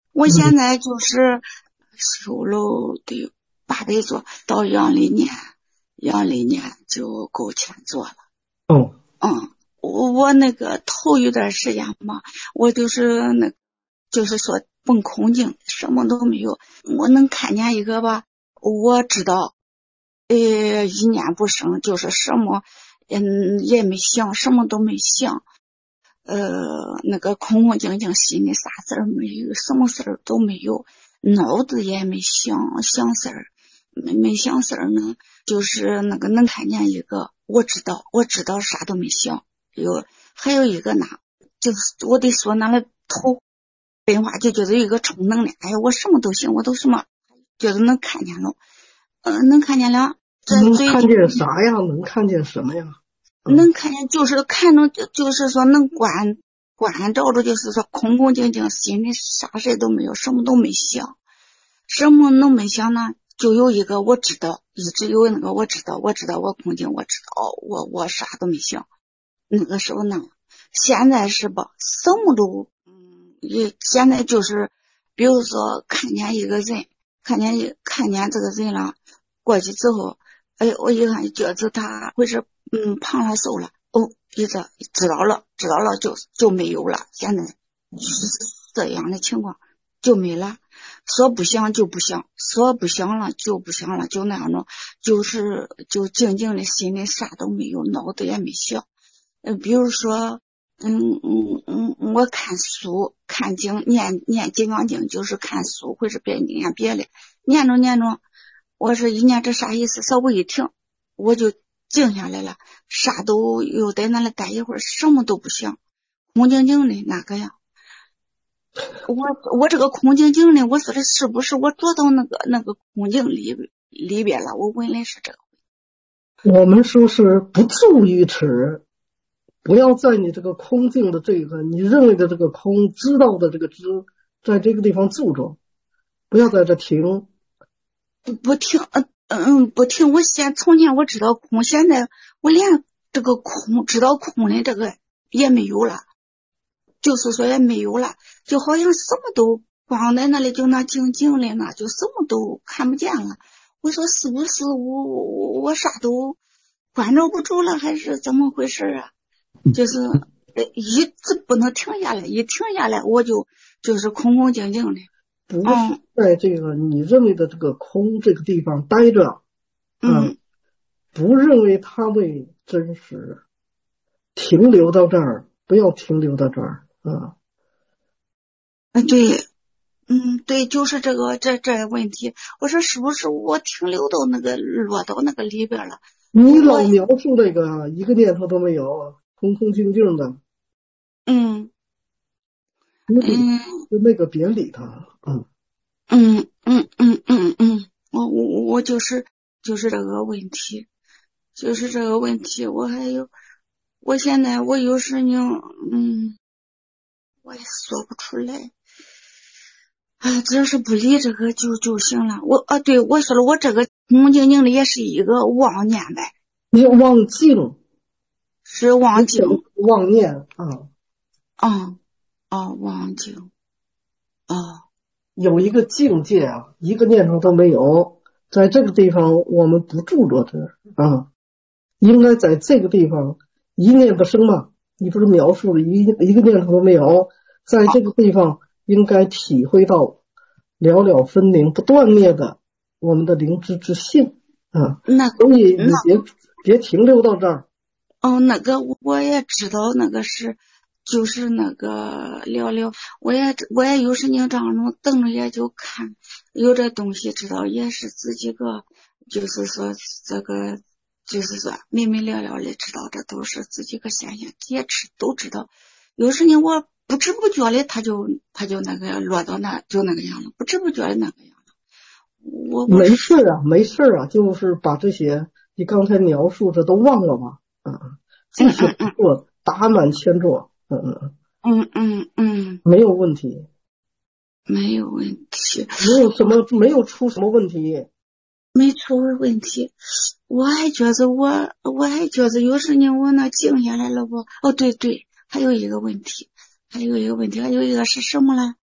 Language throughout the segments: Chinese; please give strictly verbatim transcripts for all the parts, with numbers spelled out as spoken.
我现在就是收了得八百多，到阳历年，阳历年就够钱做了。 哦， 嗯，我我那个头一段时间嘛，我就是那，就是说蹦空境，什么都没有。我能看见一个吧，我知道，呃，一念不生，就是什么，嗯，也没想，什么都没想，呃，那个空空静静，心里啥事儿没有，什么事儿都没有，脑子也没想想事儿，没没想事儿呢，就是那个能看见一个，我知道，我知道啥都没想。有还有一个呢，就是我得说那了头变化，就觉得有一个充能量，哎呀，我什么都行，我都什么觉得能看见了，嗯、呃，能看见了。 能看见啥呀？能看见什么呀？ 嗯、能看见就是看着就就是说能关关照着，就是说空空静静，心里啥事都没有，什么都没想，什么都没想呢？就有一个我知道，一直有那个我知道，我知道我空静，我知道我我啥都没想。那个时候呢，现在是吧，什么都，嗯，也现在就是，比如说看见一个人，看见一看见这个人了，过去之后，哎，我一看觉得他会是，嗯，胖了瘦了，哦，一直知道了，知道了就就没有了，现在是这样的情况就没了，说不想就不想，说不想了就不想了，就那样的，就是就静静的心里啥都没有，脑子也没想。嗯，比如说，嗯嗯嗯，我看书看经念念金刚经，就是看书或者别念别的，念着念着，我说一念这啥意思，稍微一停，我就静下来了，啥都又在那里待一会儿，什么都不想，空静静的那个呀。我我这个空静静的，我说的是不是我坐到那个那个空境里里边了？我问的是这个。 我们说是不住于此。不要在你这个空境的这个你认为的这个空知道的这个知，在这个地方住着，不要在这停。 不不停，嗯嗯，不停。我现从前我知道空，现在我连这个空知道空的这个也没有了，就是说也没有了，就好像什么都光在那里，就那静静的那，就什么都看不见了。我说是不是我我我啥都关照不住了，还是怎么回事啊？就是一直不能停下来，一停下来我就就是空空静静的。 不是在这个你认为的这个空这个地方待着， 嗯， 不认为它为真实，停留到这儿，不要停留到这儿啊。 嗯，对，嗯，对，就是这个这这问题。我说是不是我停留到那个落到那个里边了？ 你老描述这个一个念头都没有，空空静静的。 嗯那个嗯就那个别理他，嗯嗯嗯嗯嗯嗯，我我我就是就是这个问题，就是这个问题。我还有，我现在我有时呢，嗯，我也说不出来。啊，只要是不理这个就就行了。我啊，对，我说了，我这个空空静静的也是一个妄念呗。 你忘境是妄境， 妄念啊。 啊啊，妄境啊。 有一个境界啊，一个念头都没有，在这个地方我们不住着这啊，应该在这个地方一念不生嘛。你不是描述了一一个念头都没有，在这个地方应该体会到了了分明不断灭的我们的灵知之性啊。 那所以你别别停留到这儿。 哦，那个我也知道，那个是就是那个聊聊，我也我也有时间这样弄等着也就看，有这东西知道也是自己个，就是说这个就是说明明了了的知道，这都是自己个现象，也知都知道。有时呢我不知不觉的他就他就那个落到那就那个样了，不知不觉的那个样了。我我没事啊，没事啊，就是把这些你刚才描述的都忘了吧。啊，继续做，打满千座，嗯嗯嗯嗯， 没有问题， 没有问题， 没有什么，没有出什么问题， 没出问题。我还觉得我，我还觉得有时呢，我那静下来了不？哦，对对，还有一个问题，还有一个问题，还有一个是什么了？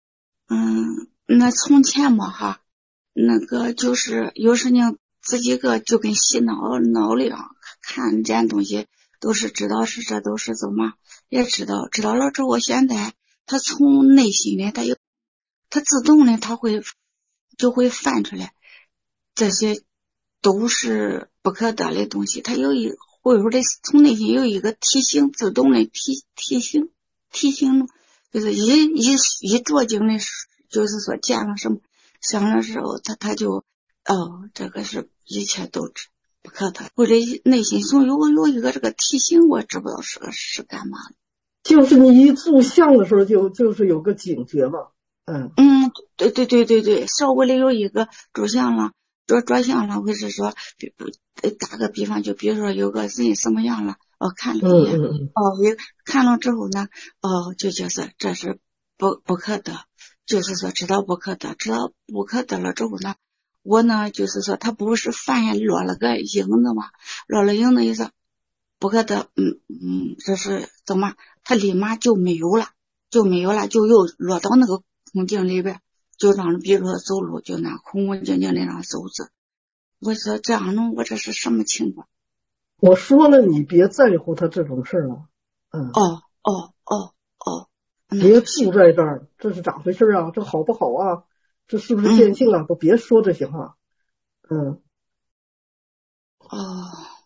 嗯，那从前嘛哈，那个就是有时呢自己个就跟洗脑脑里样，看见东西都是知道是这都是怎么，也知道知道了之后，现在他从内心里他有他自动的他会就会翻出来，这些都是不可得的东西，他有一会有的从内心有一个提醒，自动的提提醒提醒，就是一一一着境的，就是说见了什么想的时候，他他就哦，这个是一切都知不可得，或者内心总有有一个这个提醒，我知不道是个是干嘛的。 就是你一注相的时候就就是有个警觉嘛。嗯嗯，对对对对对，稍微的有一个注相了，着着相了，或是说，比打个比方，就比如说有个人什么样了，哦，看了一眼， 嗯嗯哦，也看了之后呢，哦，就就是这是不不可得，就是说知道不可得，知道不可得了之后呢，我呢就是说他不是翻下落了个影子嘛，落了影子意思不可得，嗯嗯，这是怎么，他立马就没有了，就没有了，就又落到那个空境里边，就让比如说走路就那空空静静的让走着。我说这样弄，我这是什么情况？ 我说了，你别在乎他这种事儿了。嗯， 哦哦哦哦， 别住在这儿，这是咋回事啊？这好不好啊？这是不是见性啊？都别说这些话。嗯， 哦，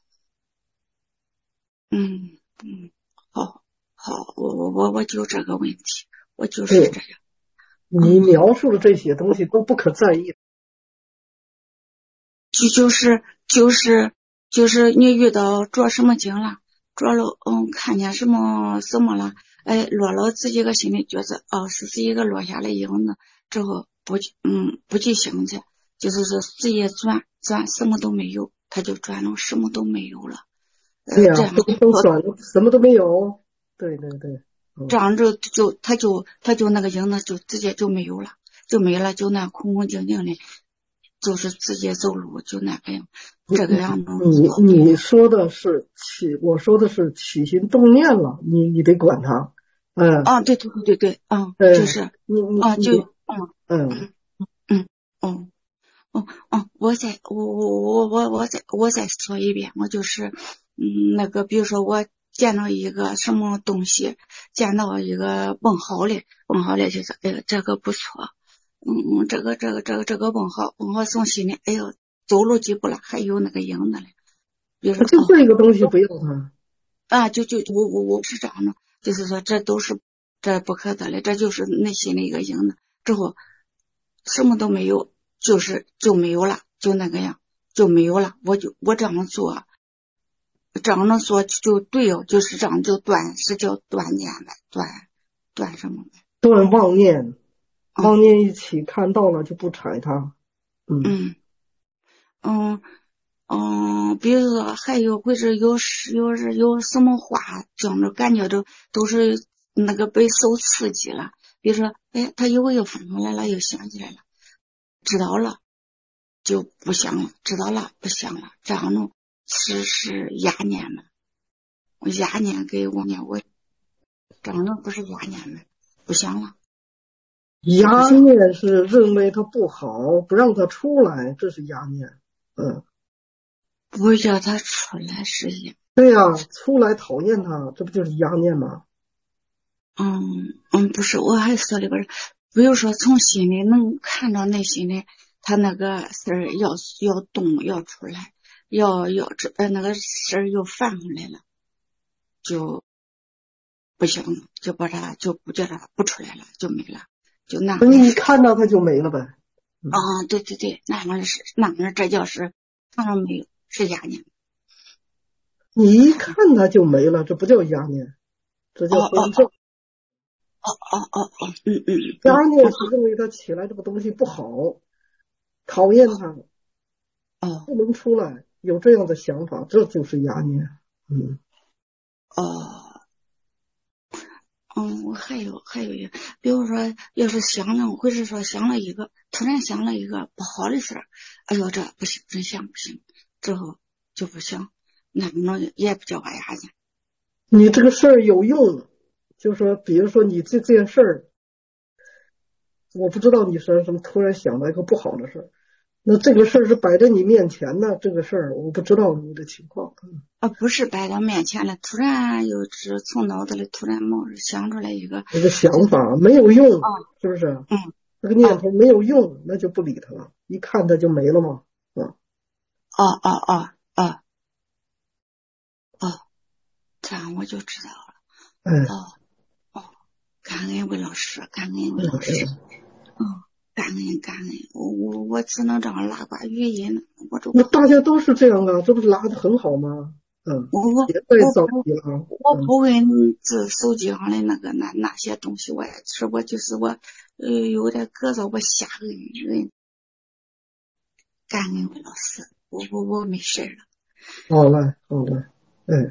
嗯嗯，好好，我我我我就这个问题，我就是这样。 你描述的这些东西都不可在意。 就就是就是就是你遇到着什么境了，着了嗯，看见什么什么了，哎，落了自己个心里觉得哦，是自己个落下来影子之后不嗯不去想去，就是说自己转转什么都没有，他就转了什么都没有了。呃， 对呀、 这样都都转了，什么都没有。对对对，嗯、 这样就就他就他就那个影子就直接就没有了，就没了，就那空空静静的，就是直接走路就那个样，这个样子。 你你说的是起，我说的是起心动念了，你你得管他。嗯啊，对对对对对，嗯， 对， 就是你你啊，就你嗯嗯嗯嗯嗯嗯，我再我我我我我再我再说一遍，我就是嗯那个，比如说我见到一个什么东西，见到一个问好的，问好的就是哎呀这个不错，嗯嗯这个这个这个这个问好，问好从心里哎呦走路几步了，还有那个影子嘞，比如说就哦这个东西不要他。 啊就就我我我是这样的，就是说这都是这不可得的，这就是内心的一个影子，之后什么都没有。就是就没有了，就那个样就没有了。我就我这样做，这样能做就对哦，就是这样就断，是叫断念呗，断断什么呗？ 断妄念， 嗯妄念一起看到了就不睬他。嗯， 嗯嗯嗯，比如说还有或者有时有时有什么话，讲着感觉都都是那个被受刺激了。比如说，哎，他一会又翻回来了，又想起来了，知道了。就不想了，知道了不想了，这样弄是是压念了，我压念给我念我这样弄不是压念了，不想了。 压念是认为他不好，不让他出来，这是压念。嗯， 不叫他出来是压。 对呀、啊，出来讨厌他，这不就是压念吗？ 嗯嗯，不是，我还说里边，比如说从心里能看到内心里，他那个事儿要要动要出来，要要这呃那个事儿又翻回来了，就不行了，就把他就不叫他不出来了，就没了，就那样。 你一看到他就没了呗。 嗯、啊，对对对，那样是那样，这叫是看到没有是压念。 你一看他就没了，这不叫压念，这叫真正。 哦哦哦哦，嗯嗯， 压念是认为他起来这个东西不好，讨厌他， 哦不能出来，有这样的想法，这就是压念。嗯， 哦，嗯，我还有还有一个，比如说，要是想了，或者说想了一个，突然想了一个不好的事儿，哎呦，这不行，真想不行，之后就不行，那能也不叫我压念。 你这个事儿有用，就说，比如说你这件事儿， 我不知道你是什么突然想到一个不好的事儿，那这个事儿是摆在你面前的，这个事儿我不知道你的情况。 啊，不是摆到面前了，突然又是从脑子里突然冒着想出来一个这个想法没有用， 啊， 是不是？ 嗯， 这个念头没有用，那就不理他了，一看他就没了嘛。啊， 哦哦哦哦哦，这样我就知道了。 哎， 哦哦，感恩魏老师，感恩魏老师。嗯，感恩感恩，我我我只能这样拉挂语音了，我就那大家都是这样啊，这不是拉的很好吗？嗯， 我我别再着我不急了。嗯， 我不会这手机上的那个那那些东西，我也吃，我就是我呃有点咳嗽，我瞎个语。感恩魏老师，我我我没事了。 好嘞，好嘞，哎，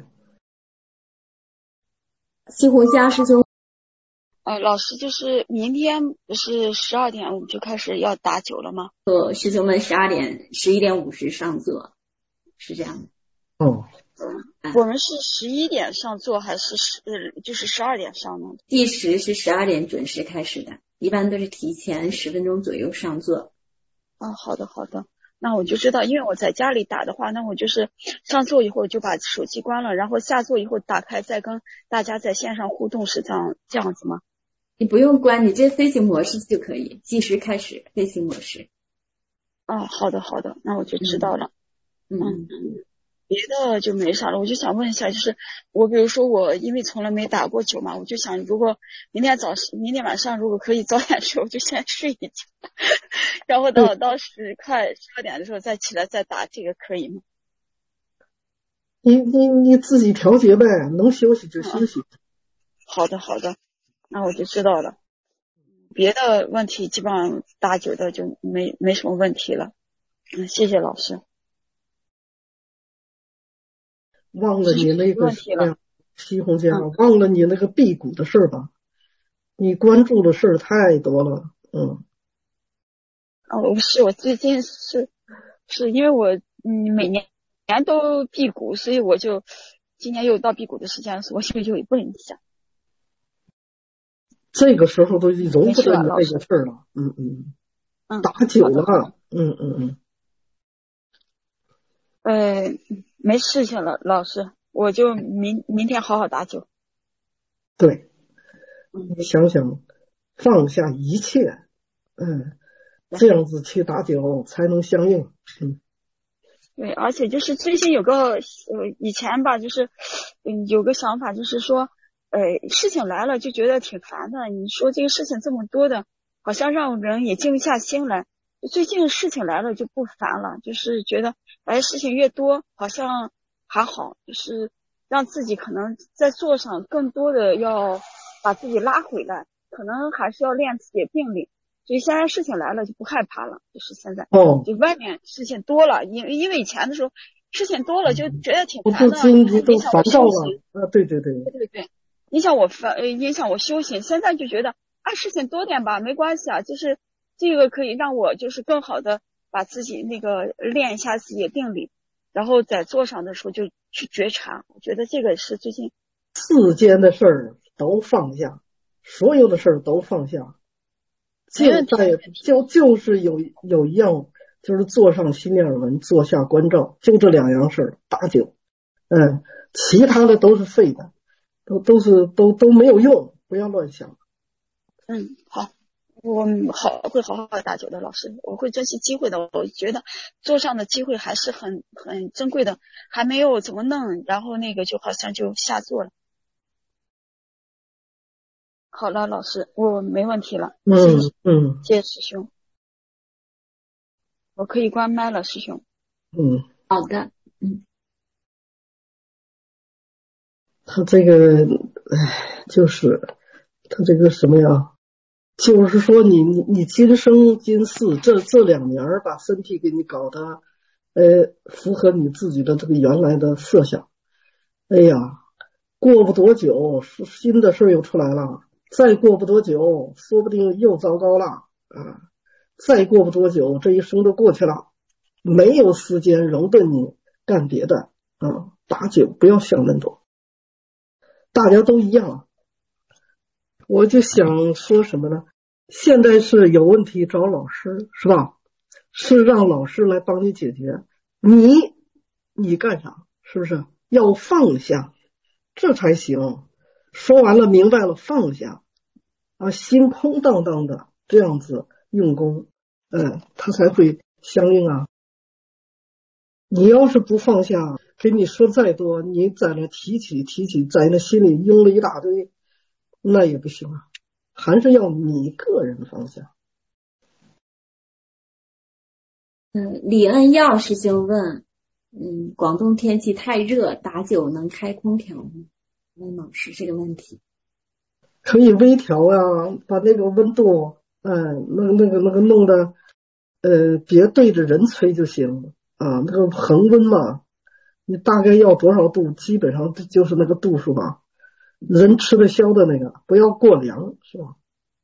西红虾师兄， 呃，老师，就是明天不是十二点我们就开始要打酒了吗？ 呃，师兄们十二点、十一点五十上座，是这样的。 哦， 我们是十一点上座还是十呃就是十二点上呢？ 计时是十二点准时开始的，一般都是提前十分钟左右上座。 啊，好的好的，那我就知道，因为我在家里打的话，那我就是上座以后就把手机关了，然后下座以后打开，再跟大家在线上互动，是这样这样子吗？ 你不用关，你这飞行模式就可以，计时开始，飞行模式。 哦，好的好的，那我就知道了。 嗯， 嗯，别的就没啥了，我就想问一下，就是我比如说我因为从来没打过酒嘛，我就想如果明天早明天晚上如果可以早点睡，我就先睡一觉，然后到到十快十二点的时候再起来再打，这个可以吗？ 你你你自己调节呗，能休息就休息。 好的好的，那我就知道了。别的问题基本上打酒的就没没什么问题了。嗯，谢谢老师。 忘了你那个什么呀，西红柿， 嗯， 忘了你那个辟谷的事儿吧。你关注的事儿太多了，嗯。 哦，是我最近是是因为我嗯每年年都辟谷，所以我就今年又到辟谷的时间，所以我就有问一下。 这个时候都容不得你这没事了，老师。 个事儿了，嗯嗯， 嗯， 打酒好的好的了，嗯嗯嗯， 呃，没事情了，老师，我就明明天好好打酒。 对， 嗯， 你想想，放下一切，嗯，这样子去打酒才能相应，嗯。 对，而且就是最近有个呃以前吧，就是嗯有个想法，就是说呃事情来了就觉得挺烦的。你说这个事情这么多的，好像让人也静不下心来。最近事情来了就不烦了，就是觉得哎事情越多好像还好，就是让自己可能在做上更多的要把自己拉回来，可能还是要练自己的定力。所以现在事情来了就不害怕了，就是现在。 哦， 就外面事情多了，因因为以前的时候事情多了就觉得挺我烦的， 都心里都影响我烦躁了休息。 啊！对对对， 对对对，影响我烦，呃，影响我休息。现在就觉得啊，事情多点吧，没关系啊，就是这个可以让我就是更好的把自己那个练一下自己的定力，然后在做上的时候就去觉察。我觉得这个是最近世间的事儿都放下，所有的事儿都放下，就没问题。 在就就是有有一样，就是坐上心念文，坐下观照，就这两样事儿，打酒，嗯，其他的都是废的，都都是都都没有用，不要乱想。 嗯，好。我好会好好打酒的，老师，我会珍惜机会的。我觉得桌上的机会还是很很珍贵的，还没有怎么弄，然后那个就好像就下座了。好了，老师，我没问题了，谢嗯谢， 嗯谢谢师兄，我可以关麦了，师兄。 嗯， 好的，嗯， 他这个，唉，就是他这个什么呀？就是说你你你今生今世这这两年把身体给你搞得，呃，符合你自己的这个原来的设想。哎呀，过不多久，新的事又出来了。再过不多久，说不定又糟糕了啊！再过不多久，这一生都过去了，没有时间容得你干别的啊！打酒不要想那么多，大家都一样。我就想说什么呢？ 现在是有问题找老师是吧？是让老师来帮你解决。你你干啥？是不是要放下，这才行。说完了明白了，放下啊，心空荡荡的这样子用功，嗯，他才会相应啊。你要是不放下，给你说再多，你在那提起提起，在那心里拥了一大堆，那也不行啊，还是要你个人放下。 嗯，李恩耀师兄问，嗯，广东天气太热，打酒能开空调吗？问老师这个问题。 可以微调啊，把那个温度，嗯，那个那个那个弄的，呃，别对着人吹就行啊。那个恒温嘛，你大概要多少度，基本上就是那个度数吧。人吃得消的那个，不要过凉，是吧？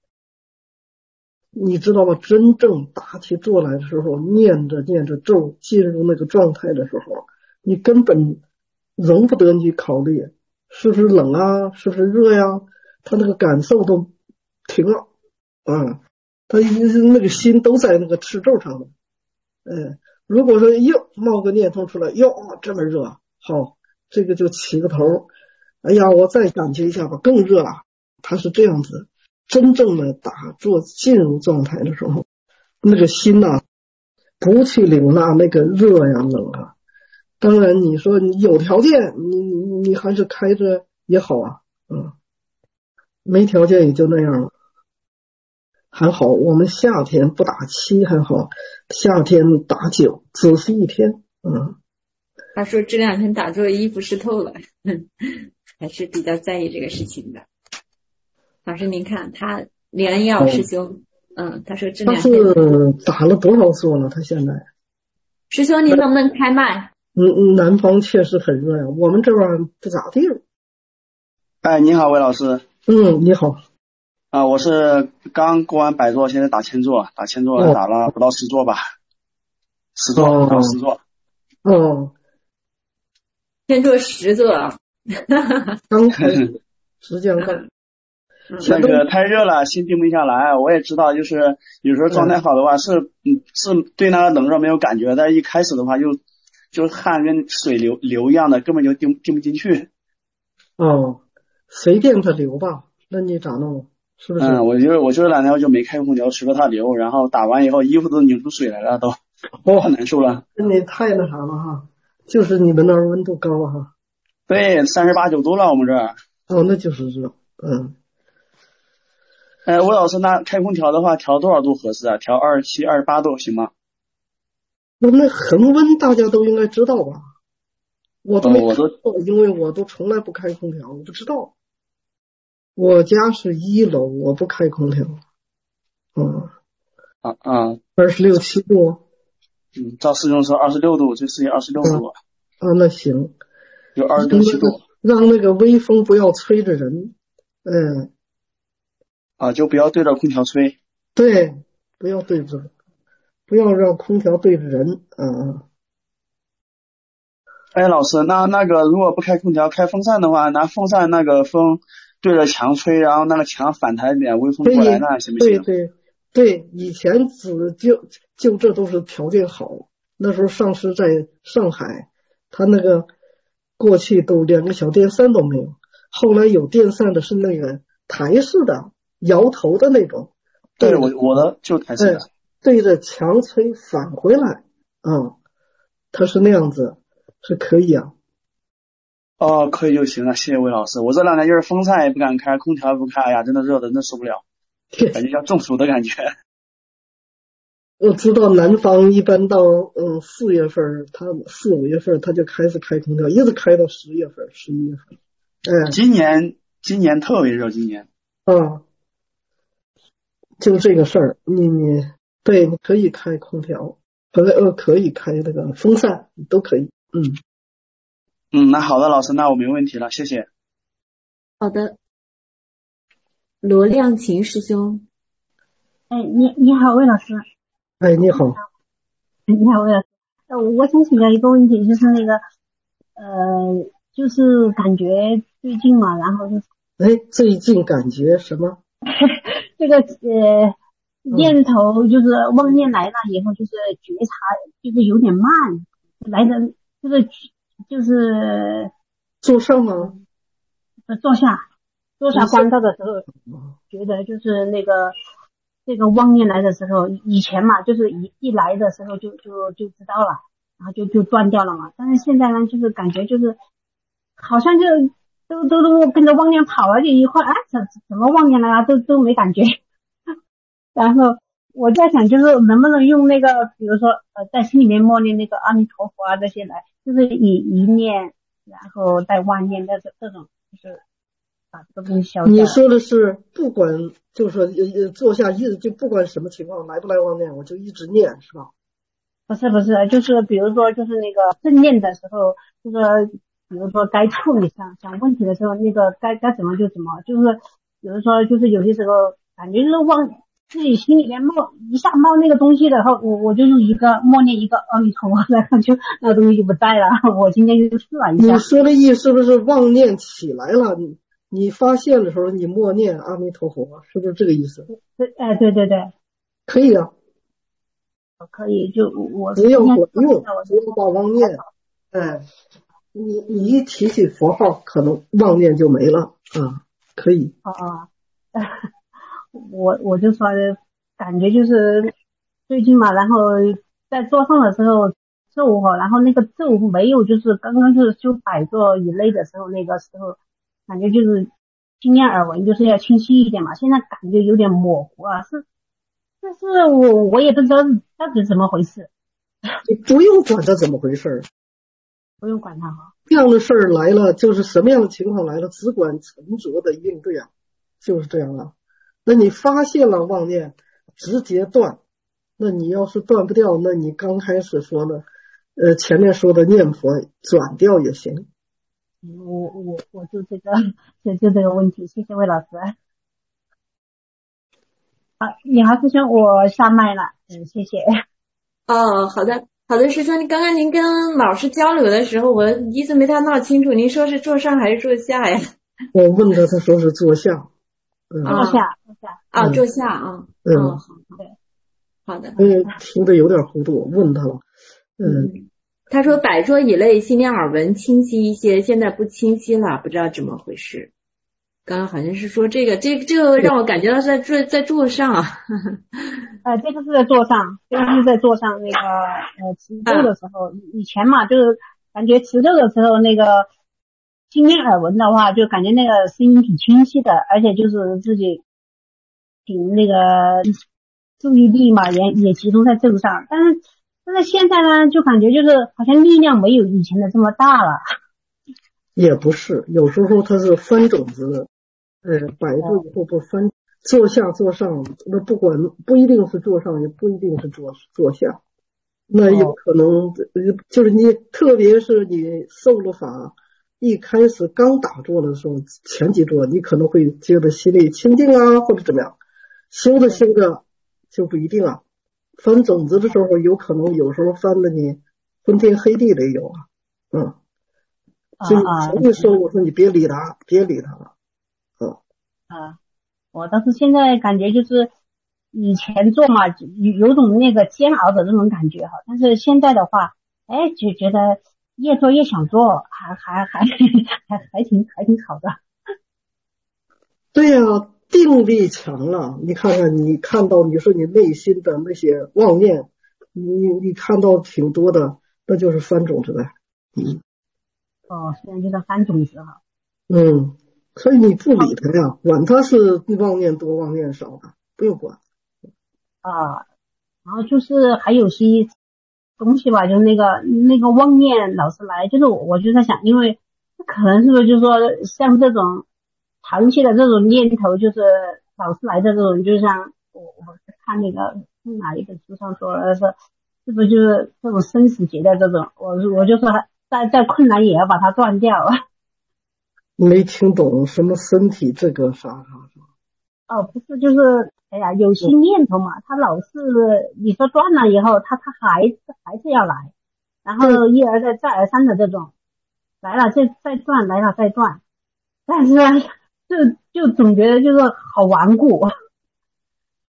你知道吗？真正打起坐来的时候，念着念着咒，进入那个状态的时候，你根本容不得你考虑是不是冷啊，是不是热呀、啊，他那个感受都停了啊，他那个心都在那个持咒上的。嗯，如果说哟冒个念头出来，哟这么热，好，这个就起个头，哎呀，我再感觉一下吧，更热了。他是这样子。真正的打坐进入状态的时候，那个心呐、啊，不去领纳那个热呀冷啊。当然你说你有条件，你你你还是开着也好啊，嗯，没条件也就那样了。还好我们夏天不打七还好，夏天打九只是一天。嗯， 他说这两天打坐衣服湿透了，还是比较在意这个事情的。老师您看他李恩耀师兄、哦、嗯，他说这两天他是打了多少座了？他现在师兄您能不能开麦？ 嗯，南方确实很热呀，我们这边不咋地。 哎，你好，魏老师。 嗯，你好。 啊，我是刚过完百座，现在打千座，打千座、哦、打了不到十座吧，十座、哦、不到十座。 哦， 千座十座啊， 刚开始时间刚。 那个太热了，心定不下来。我也知道，就是有时候状态好的话，是嗯是对那个冷热没有感觉，但是一开始的话就就汗跟水流流一样的，根本就定定不进去。 哦，随便它流吧，那你咋弄？是不是？ 嗯，我就我就是两天我就没开空调，随着它流，然后打完以后衣服都拧出水来了，都哦很难受了。 你太那啥了哈，就是你们那儿温度高哈。 对，三十八九度了，我们这儿。 哦，那就是热，嗯。 哎，吴老师，那开空调的话，调多少度合适啊？调二十七、二十八度行吗？ 那那恒温大家都应该知道吧？我都没、哦、 我都因为我都从来不开空调，我不知道。我家是一楼，我不开空调。嗯啊啊， 二十六七度。 嗯，照师兄说二十六度，最适宜二十六度。 啊，啊那行， 就二十六七度。 让那个微风不要吹着人，嗯。 啊，就不要对着空调吹。 对，不要对着，不要让空调对着人。嗯。 哎，老师，那那个如果不开空调，开风扇的话，拿风扇那个风对着墙吹，然后那个墙反弹一点，微风过来，那行不行？ 对对对，以前只就就这都是条件好。那时候上师在上海，他那个过去都连个小电扇都没有，后来有电扇的是那个台式的。摇头的那种， 对我我的就台式的、哎， 对着墙吹返回来，嗯，它是那样子，是可以啊。 哦，可以就行了，谢谢魏老师。我这两天就是风扇也不敢开，空调也不开，哎呀，真的热的真的受不了，感觉要中暑的感觉。 我知道南方一般到嗯四月份，他四五月份他就开始开空调，一直开到十月份、十一月份。哎， 今年今年特别热，今年。 啊。就这个事儿，你你对，你可以开空调，可呃可以开那个风扇，都可以。嗯嗯，那好的，老师，那我没问题了，谢谢。 好的，罗亮琴师兄。 哎，你你好，魏老师。 哎，你好。 你好，魏老师。呃，我想请教一个问题，就是那个呃，就是感觉最近嘛，然后就是。 哎，最近感觉什么？ 这个呃念头就是妄念来了以后，就是觉察就是有点慢，来的就是就是坐上吗？ 坐下坐下观照的时候，觉得就是那个这个妄念来的时候，以前嘛就是一一来的时候就就就知道了，然后就就断掉了嘛。但是现在呢，就是感觉就是好像就都都都跟着妄念跑了，就一会儿啊怎怎么妄念来了都都没感觉。然后我在想，就是能不能用那个，比如说呃，在心里面默念那个阿弥陀佛啊这些来，就是以一念，然后再万念的这这种，就是把这个东西消掉。 你说的是不管，就是说呃坐下一直就不管什么情况来不来妄念，我就一直念，是吧？ 不是不是，就是比如说就是那个正念的时候，就是比如说该处理想想问题的时候，那个该该怎么就怎么，就是比如说就是有些时候感觉就是忘。自己心里面冒一下冒那个东西的，然后我我就用一个默念一个阿弥陀佛，然后就那个东西就不在了。我今天就试了一下。 你说的意思是不是妄念起来了？你你发现的时候，你默念阿弥陀佛，是不是这个意思？ 对，哎，对对对， 可以啊， 可以。就我不要管用，不要把妄念，哎，你你一提起佛号，可能妄念就没了啊，可以。 哦哦。我我就说感觉就是最近嘛，然后在坐上的时候咒哈，然后那个咒没有就是刚刚就是修百座以内的时候，那个时候感觉就是经验耳闻，就是要清晰一点嘛。现在感觉有点模糊啊，是，但是我我也不知道到底怎么回事。 你不用管它怎么回事， 不用管它哈。 这样的事儿来了，就是什么样的情况来了，只管沉着的应对啊，就是这样啊。那你发现了妄念，直接断。那你要是断不掉，那你刚开始说的，呃，前面说的念佛转掉也行。 我我我就这个就就这个问题，谢谢魏老师。好，李豪师兄，我下麦了，嗯，谢谢。 哦，好的，好的，师兄，刚刚您跟老师交流的时候，我一直没太闹清楚，您说是坐上还是坐下呀？ 我问他，他说是坐下。 嗯、坐下，坐下。 啊，坐下啊。 嗯， 哦，好，好的。 因为听得有点糊涂，我问他了。嗯。 嗯，他说百桌以内心念耳闻清晰一些，现在不清晰了，不知道怎么回事。刚刚好像是说这个，这个这个让我感觉到在坐在座上啊。 呃，这个是在座上，这个是在座上那个呃持咒的时候，啊、以前嘛就是感觉持咒的时候那个经验耳闻的话，就感觉那个声音挺清晰的，而且就是自己挺那个注意力嘛也也集中在咒上，但是但是现在呢就感觉就是好像力量没有以前的这么大了。 也不是，有时候它是分种子，呃，摆住以后不分，坐下坐上，那不管不一定是坐上，也不一定是坐坐下，那有可能就是你，特别是你受了法，一开始刚打坐的时候，前几坐你可能会觉得心里清静啊，或者怎么样，修着修着就不一定啊。分种子的时候，有可能有时候分的你昏天黑地的有啊，嗯。所以前一说我说你别理他，别理他了，嗯啊，我倒是现在感觉就是以前做嘛，有有种那个煎熬的这种感觉哈，但是现在的话，哎，就觉得越做越想做，还还还还还挺还挺好的。 对呀、啊，定力强了，你看看你看到你说你内心的那些妄念，你你看到挺多的，那就是翻种子呗，嗯。 哦，现在就在翻种子哈。 嗯，所以你不理他呀，管他是妄念多妄念少的，不用管。 啊，然后就是还有些东西吧，就是那个那个妄念老是来，就是我就在想，因为可能是不是就是说像这种长期的这种念头，就是老是来的这种，就像我我看那个哪一本书上说的是，是不是就是这种生死劫的这种，我我就说再再困难也要把它断掉。 没听懂什么身体这个啥啥啥。 哦，不是，就是哎呀，有些念头嘛，他老是你说断了以后，他他还还是要来，然后一而再再而三的这种来了再再断，来了再断，但是就就总觉得就是好顽固。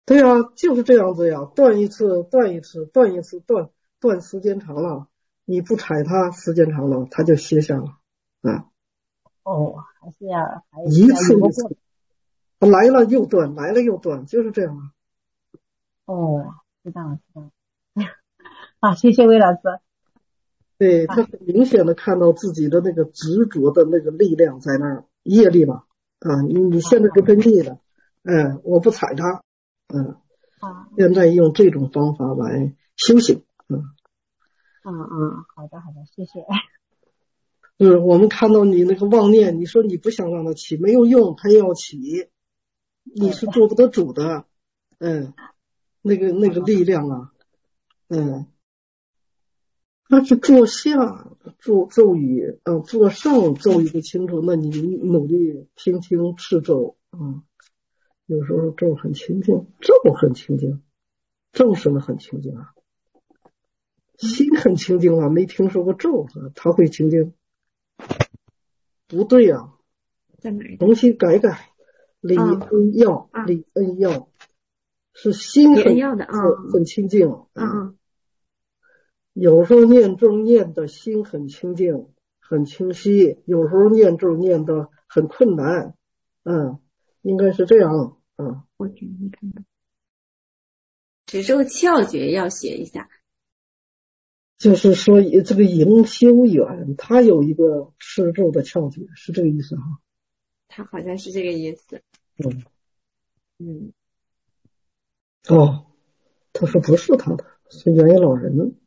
对呀、啊，就是这样子呀，断一次断一次断一次断断时间长了，你不踩它时间长了，它就歇下了啊。 哦，还是要还是一要有个次一次，来了又断，来了又断，就是这样啊。 哦，知道了知道了。啊，谢谢魏老师。 对，他很明显的看到自己的那个执着的那个力量在那儿，业力嘛，啊，你你现在就跟腻了，哎，我不踩它，嗯， 啊， 现在用这种方法来修行，嗯， 嗯嗯，好的好的，谢谢。 是我们看到你那个妄念，你说你不想让它起，没有用，它也要起，你是做不得主的，嗯，那个那个力量啊，嗯。他是做下做咒语，呃，做上咒语不清楚，那你努力听听持咒啊、嗯。有时候咒很清净，咒很清净，咒什么很清净啊？心很清净啊，没听说过咒啊，他会清净？不对啊，重新改改，李恩耀， 啊、 李恩耀是心很要的啊， 很清净啊。 嗯有时候念咒念的心很清净很清晰，有时候念咒念的很困难，嗯，应该是这样，嗯。 我觉得你看到持咒窍诀要写一下， 就是说这个营修远他有一个持咒的窍诀，是这个意思哈？ 他好像是这个意思。 嗯嗯， 哦，他说不是他的，是元婴老人。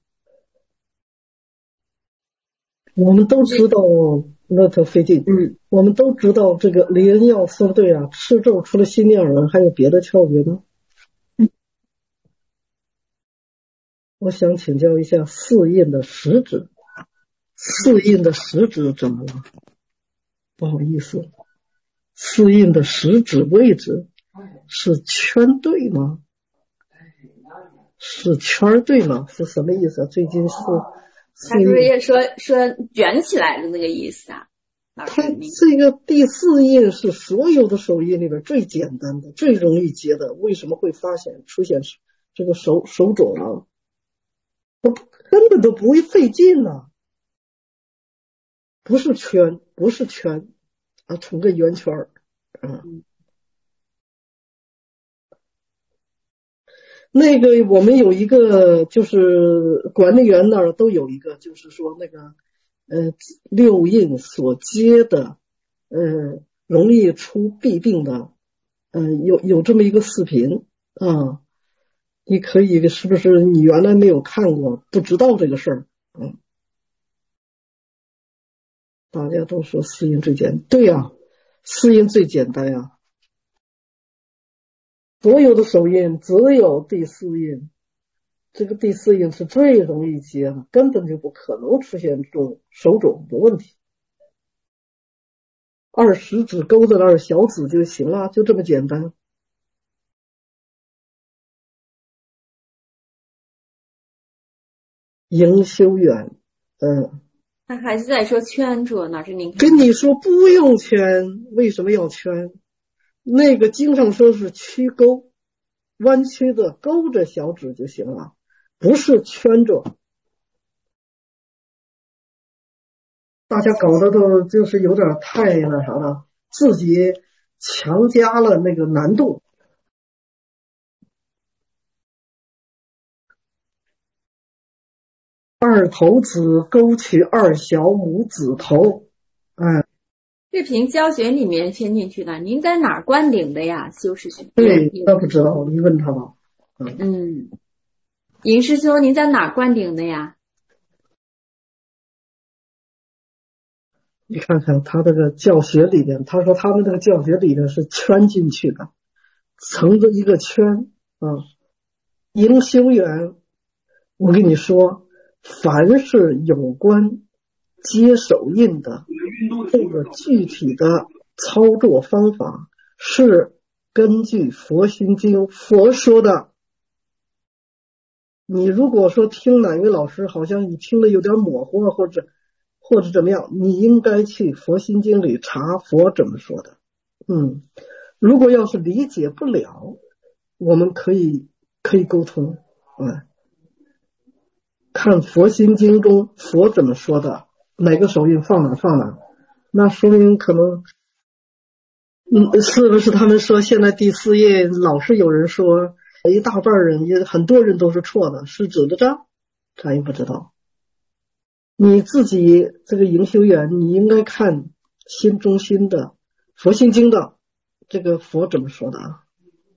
我们都知道那特费劲， 嗯， 我们都知道这个李恩耀说的对啊，持咒除了心念人还有别的窍诀呢？ 嗯， 我想请教一下四印的实质，四印的实质怎么了？不好意思，四印的实质位置是圈对吗？是圈对吗？是什么意思？最近是他是不是也说说卷起来的那个意思啊？老师， 它这个第四印是所有的手印里边最简单的、最容易接的。为什么会发现出现这个手手肿啊？它根本都不会费劲啊！不是圈，不是圈啊，成个圆圈儿。嗯，那个我们有一个，就是管理员那儿都有一个，就是说那个呃六印所接的，呃容易出弊病的，呃有有这么一个视频啊，你可以是不是你原来没有看过，不知道这个事儿？嗯，大家都说四印最简单，对呀、啊，四印最简单呀、啊。所有的手印只有第四印，这个第四印是最容易接的，根本就不可能出现这种手肿的问题。二食指勾在那儿，小指就行了，就这么简单。营修远，嗯， 他还是在说圈住，老师您看， 跟你说不用圈，为什么要圈？那个经上说是曲勾，弯曲的勾着小指就行了，不是圈着。大家搞得都就是有点太那啥了，自己强加了那个难度。二头指勾取二小拇指头，哎， 视频教学里面填进去的。您在哪儿灌顶的呀？修士学对，那不知道，你问他吧。嗯， 嗯，尹师兄，您在哪儿灌顶的呀？ 你看看他这个教学里面，他说他们这个教学里面是圈进去的，成着一个圈啊。营修员，我跟你说，凡是有关接手印的这个具体的操作方法，是根据佛心经佛说的。你如果说听哪位老师好像你听的有点模糊，或者或者怎么样，你应该去佛心经里查佛怎么说的。嗯，如果要是理解不了， 我们可以可以沟通。嗯，看佛心经中佛怎么说的，哪个手印放哪放哪，那说明可能嗯，是不是他们说现在第四页老是有人说一大半人也很多人都是错的，是指的这，咱也不知道。你自己这个营修员，你应该看心中心的佛心经的这个佛怎么说的啊？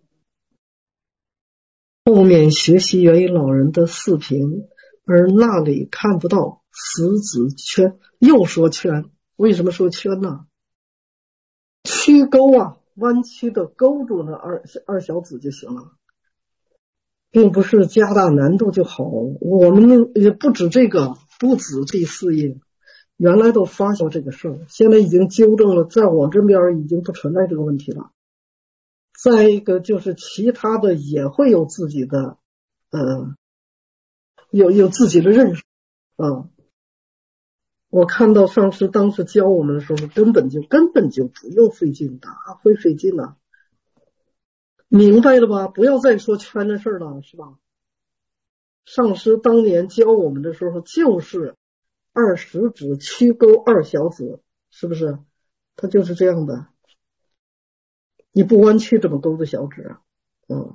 后面学习元婴老人的视频，而那里看不到十指圈，又说圈，为什么说圈呢？曲勾啊，弯曲的勾住那二二小指就行了，并不是加大难度就好。我们也不止这个，不止第四页，原来都发现这个事儿，现在已经纠正了，在我这边已经不存在这个问题了。再一个就是其他的也会有自己的呃有有自己的认识啊、呃。我看到上师当时教我们的时候，根本就根本就不用费劲的，会费劲的，明白了吧？不要再说圈的事了，是吧？上师当年教我们的时候，就是二食指曲勾二小指，是不是？它就是这样的。你不弯曲怎么勾着小指啊？嗯，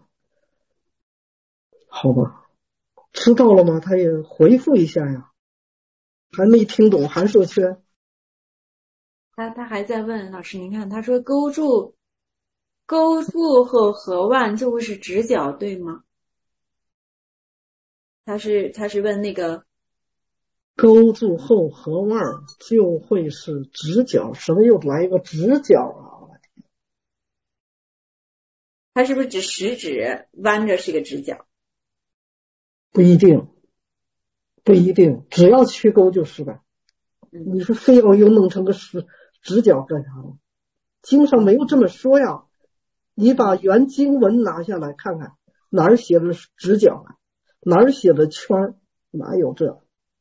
好吧，知道了吗？他也回复一下呀。还没听懂，还说圈。 他他还在问老师，您看他说勾住勾住后合腕就会是直角，对吗？他是他是问那个勾住后合腕就会是直角，什么又来一个直角啊？ 他是不是指食指弯着是个直角？ 不一定，不一定，只要曲勾就是呗。你说非要又弄成个直直角干啥呢？经上没有这么说呀。你把原经文拿下来看看，哪儿写的直角啊？哪儿写的圈？哪有这？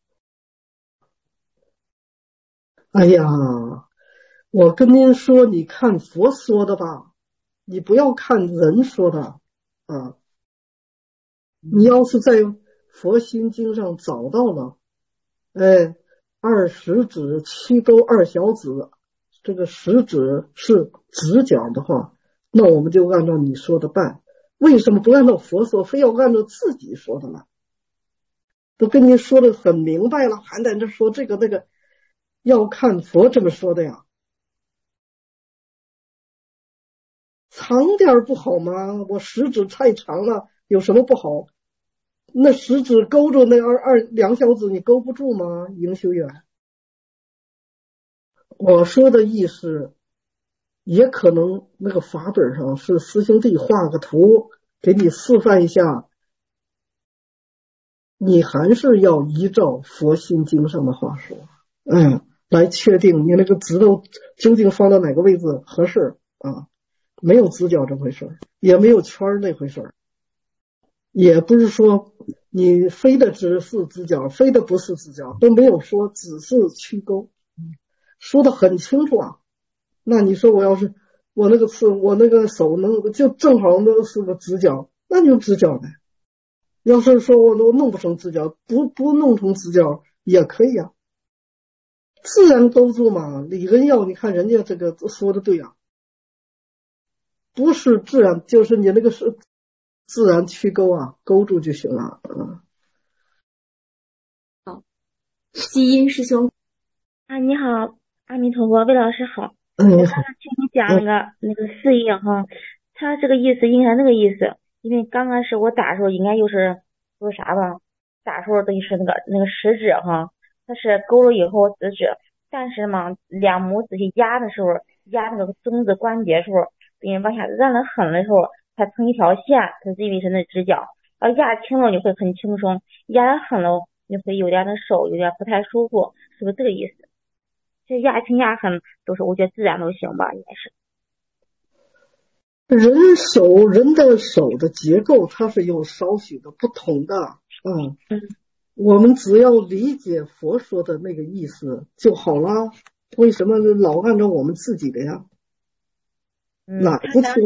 哎呀，我跟您说，你看佛说的吧，你不要看人说的啊。你要是在佛心经上找到了，哎，二食指曲勾二小指，这个食指是直角的话，那我们就按照你说的办。为什么不按照佛说，非要按照自己说的呢？都跟您说的很明白了，还在这说这个那个，要看佛这么说的呀。长点不好吗？我食指太长了，有什么不好？那食指勾住那二二两小指，你勾不住吗？营修员，我说的意思，也可能那个法本上是师兄弟画个图给你示范一下，你还是要依照佛心经上的话说，嗯，来确定你那个指头究竟放到哪个位置合适啊？没有直角这回事，也没有圈那回事，也不是说你非的只是直角，非的不是直角，都没有说只是曲勾，说的很清楚啊。那你说我要是我那个是我那个手能就正好那是个直角，那就直角呗。要是说我都弄不成直角，不不弄成直角也可以啊，自然勾住嘛。理论要你看人家这个说的对啊，不是自然，就是你那个是自然曲勾啊，勾住就行了。嗯。 好，基因师兄啊，你好，阿弥陀佛，魏老师好。 嗯， 我刚刚听你讲那个那个四应哈，他这个意思应该那个意思，因为刚开始我打的时候应该又是说啥吧，打的时候等于是那个那个食指哈，它是勾了以后食指，但是嘛两拇指去压的时候，压那个中指关节的时候，等于往下按的狠的时候，它成一条线，它是因为是那直角，而压轻了就会很轻松，压的狠了就会有点的手有点不太舒服，是不是这个意思？这压轻压狠都是我觉得自然都行吧，应该是。 人手人的手的结构它是有少许的不同的，嗯嗯，我们只要理解佛说的那个意思就好了。为什么老按照我们自己的呀？ 嗯， 哪不清楚？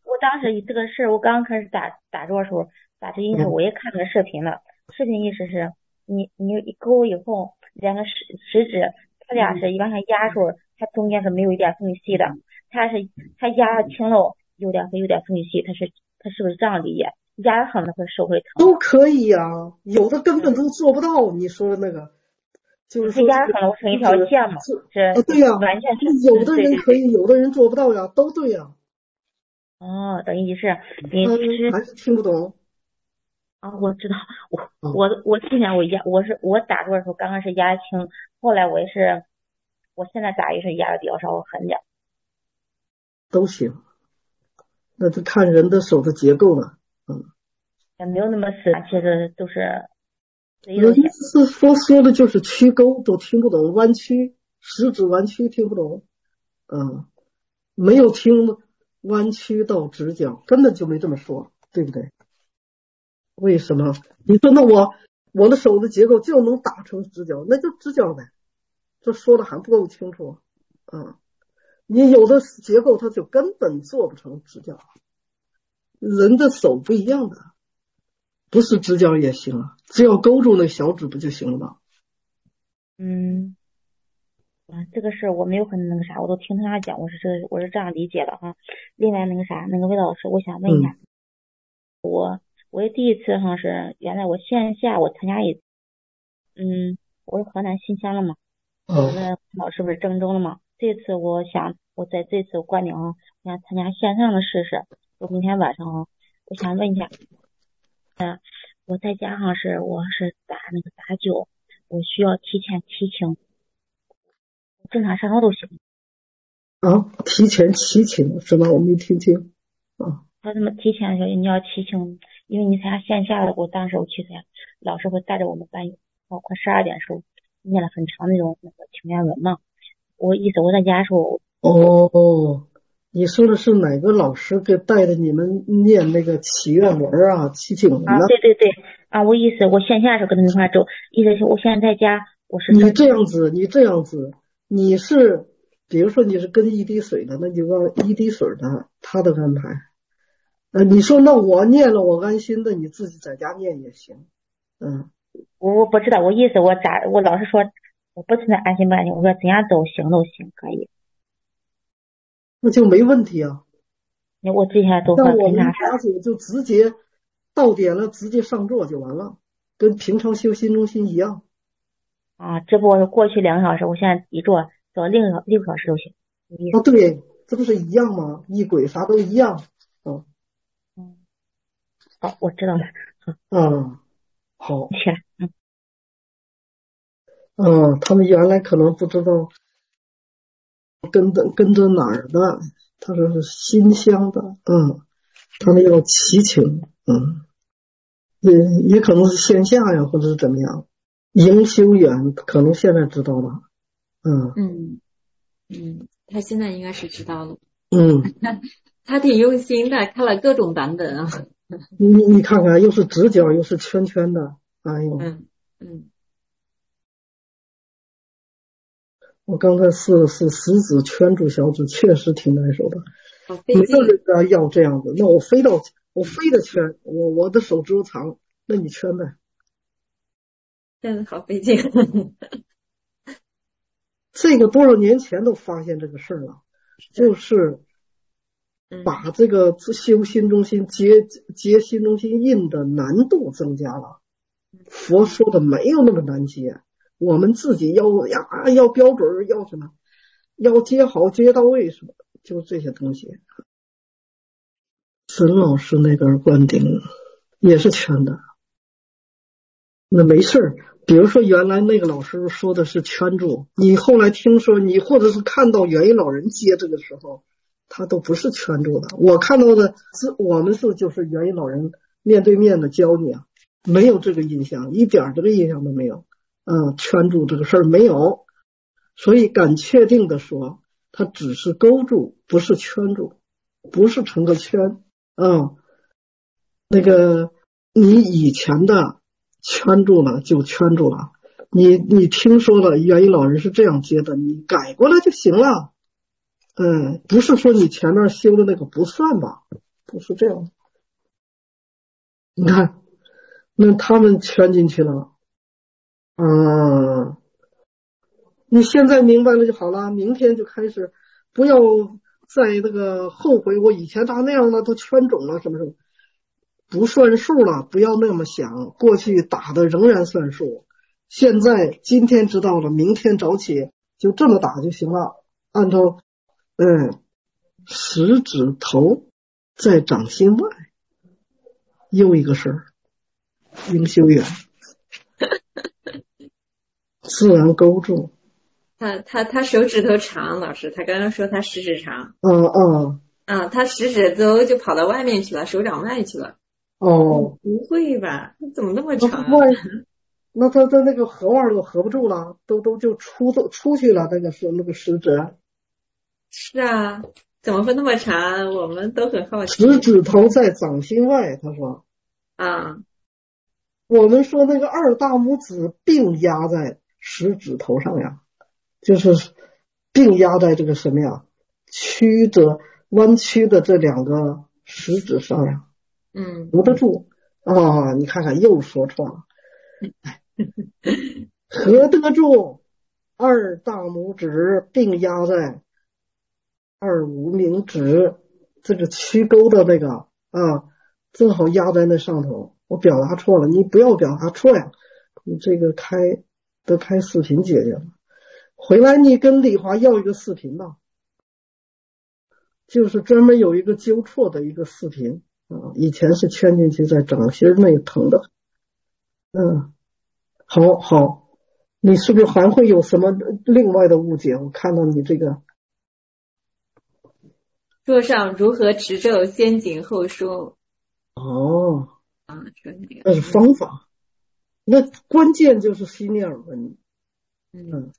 我当时这个事儿，我刚开始打打坐的时候，打这印象我也看那个视频了。视频意思是你你勾以后，两个食食指，它俩是往上压的时候，它中间是没有一点缝隙的。它是它压轻了，有点会有点缝隙，它是它是不是这样理解？压的狠了会手会疼。 都可以呀、啊，有的根本都做不到。你说的那个，就是说压的狠了，我成一条线嘛，是、 啊、对呀、啊， 完全是有的人可以，有的人做不到呀，都对呀。 哦，等于是你是、嗯、还是听不懂啊？我知道，我我我之前我压我是我打坐的时候刚刚是压轻，后来我也是，我现在打也是压的比较稍微狠点。 都行，那就看人的手的结构了，嗯， 也没有那么死，其实都是。 人家是说说的就是曲勾，都听不懂，弯曲，食指弯曲听不懂，嗯，没有听弯曲到直角，根本就没这么说，对不对？为什么？你说那我我的手的结构就能打成直角，那就直角呗，这说的还不够清楚，嗯。你有的结构它就根本做不成直角，人的手不一样的，不是直角也行啊，只要勾住那小指不就行了吗？ 嗯，啊，这个事我没有很那个啥，我都听他讲，我是这我是这样理解的哈。另外那个啥，那个魏老师，我想问一下，嗯、我我第一次哈是原来我线下我参加一，嗯，我是河南新乡了嘛， 哦， 那老师不是郑州了嘛。这次我想，我在这次观点啊，我想参加线上的试试。我明天晚上啊，我想问一下，呃，我在家哈是我是打那个打灸，我需要提前提请，正常上课都行。 啊，提前提请是吧？我没听清。啊， 他怎么提前说你要提请？因为你参加线下的，我当时我去参加，老师会带着我们班，哦，快十二点的时候念了很长那种那个请愿文嘛。我意思我在家的时候， 哦，你说的是哪个老师给带着你们念那个祈愿文啊、祈请文呢？ 啊，对对对，啊，我意思我线下的时候跟他们一块走，意思是我现在在家，我是你这样子，你这样子，你是比如说你是跟一滴水的，那就让一滴水的他的安排。呃，你说那我念了我安心的，你自己在家念也行，嗯。 我我不知道，我意思我咋，我老是说。我不存在安心不安心，我说怎样走行都行，可以， 那就没问题啊。 我之前都那我们打坐就直接到点了，直接上座就完了，跟平常修心中心一样。 啊，只不过是过去两个小时，我现在一坐走六个六个小时都行。 啊，对，这不是一样吗？一轨啥都一样。嗯。 嗯。好，我知道了。 嗯，好。 起来，嗯。 嗯，他们原来可能不知道跟着跟着哪儿的，他说是新乡的，嗯，他们要祈请，嗯，也也可能是线下呀，或者是怎么样。营修远可能现在知道了，嗯嗯嗯，他现在应该是知道了， 嗯， 他挺用心的，看了各种版本啊。 你你看看，又是直角又是圈圈的，哎呦， 嗯嗯。 我刚才是是食指圈住小指，确实挺难受的。没有人要这样子，那我非到我非得圈，我我的手指头长，那你圈呗。 真的好费劲。 这个多少年前都发现这个事儿了，就是把这个修心中心结结心中心印的难度增加了。佛说的没有那么难结。我们自己要呀，要标准，要什么，要接好接到位，什么，就这些东西。沈老师那根灌顶也是圈的，那没事。比如说原来那个老师说的是圈住，你后来听说你或者是看到元一老人接这个时候，他都不是圈住的。我看到的是我们是就是元一老人面对面的教你啊，没有这个印象，一点这个印象都没有。嗯，圈住这个事儿没有，所以敢确定的说，它只是勾住，不是圈住，不是成个圈。嗯，那个你以前的圈住了就圈住了，你你听说了元一老人是这样接的，你改过来就行了。嗯，不是说你前面修的那个不算吧？ 不是这样的。你看，那他们圈进去了，嗯，你现在明白了就好了，明天就开始，不要再那个后悔我以前咋那样了，都圈肿了什么什么，不算数了，不要那么想，过去打的仍然算数，现在今天知道了，明天早起就这么打就行了，按照嗯食指头在掌心外，又一个事儿，应修远自然勾住。 他他他手指头长，老师，他刚刚说他食指长。 嗯嗯。 啊，他食指头就跑到外面去了，手掌外去了。 哦， 不会吧？怎么那么长？ 那他的那个合腕都合不住了，都都就出都出去了，那个是那个食指。 是啊，怎么会那么长？我们都很好奇。 食指头在掌心外，他说。 啊。 我们说那个二大拇指并压在食指头上呀，就是并压在这个什么呀，曲着弯曲的这两个食指上呀。 嗯， 合得住啊、哦！你看看又说错了，合得住，二大拇指并压在二无名指这个曲钩的那个啊，正好压在那上头。我表达错了，你不要表达错呀！你这个开得开视频姐姐了，回来你跟丽华要一个视频吧，就是专门有一个纠错的一个视频。啊，以前是圈进去在掌心内疼的，嗯，好好，你是不是还会有什么另外的误解？我看到你这个桌上如何持咒，先紧后收。 哦， 啊，说那个那是方法，那关键就是心念耳闻。嗯，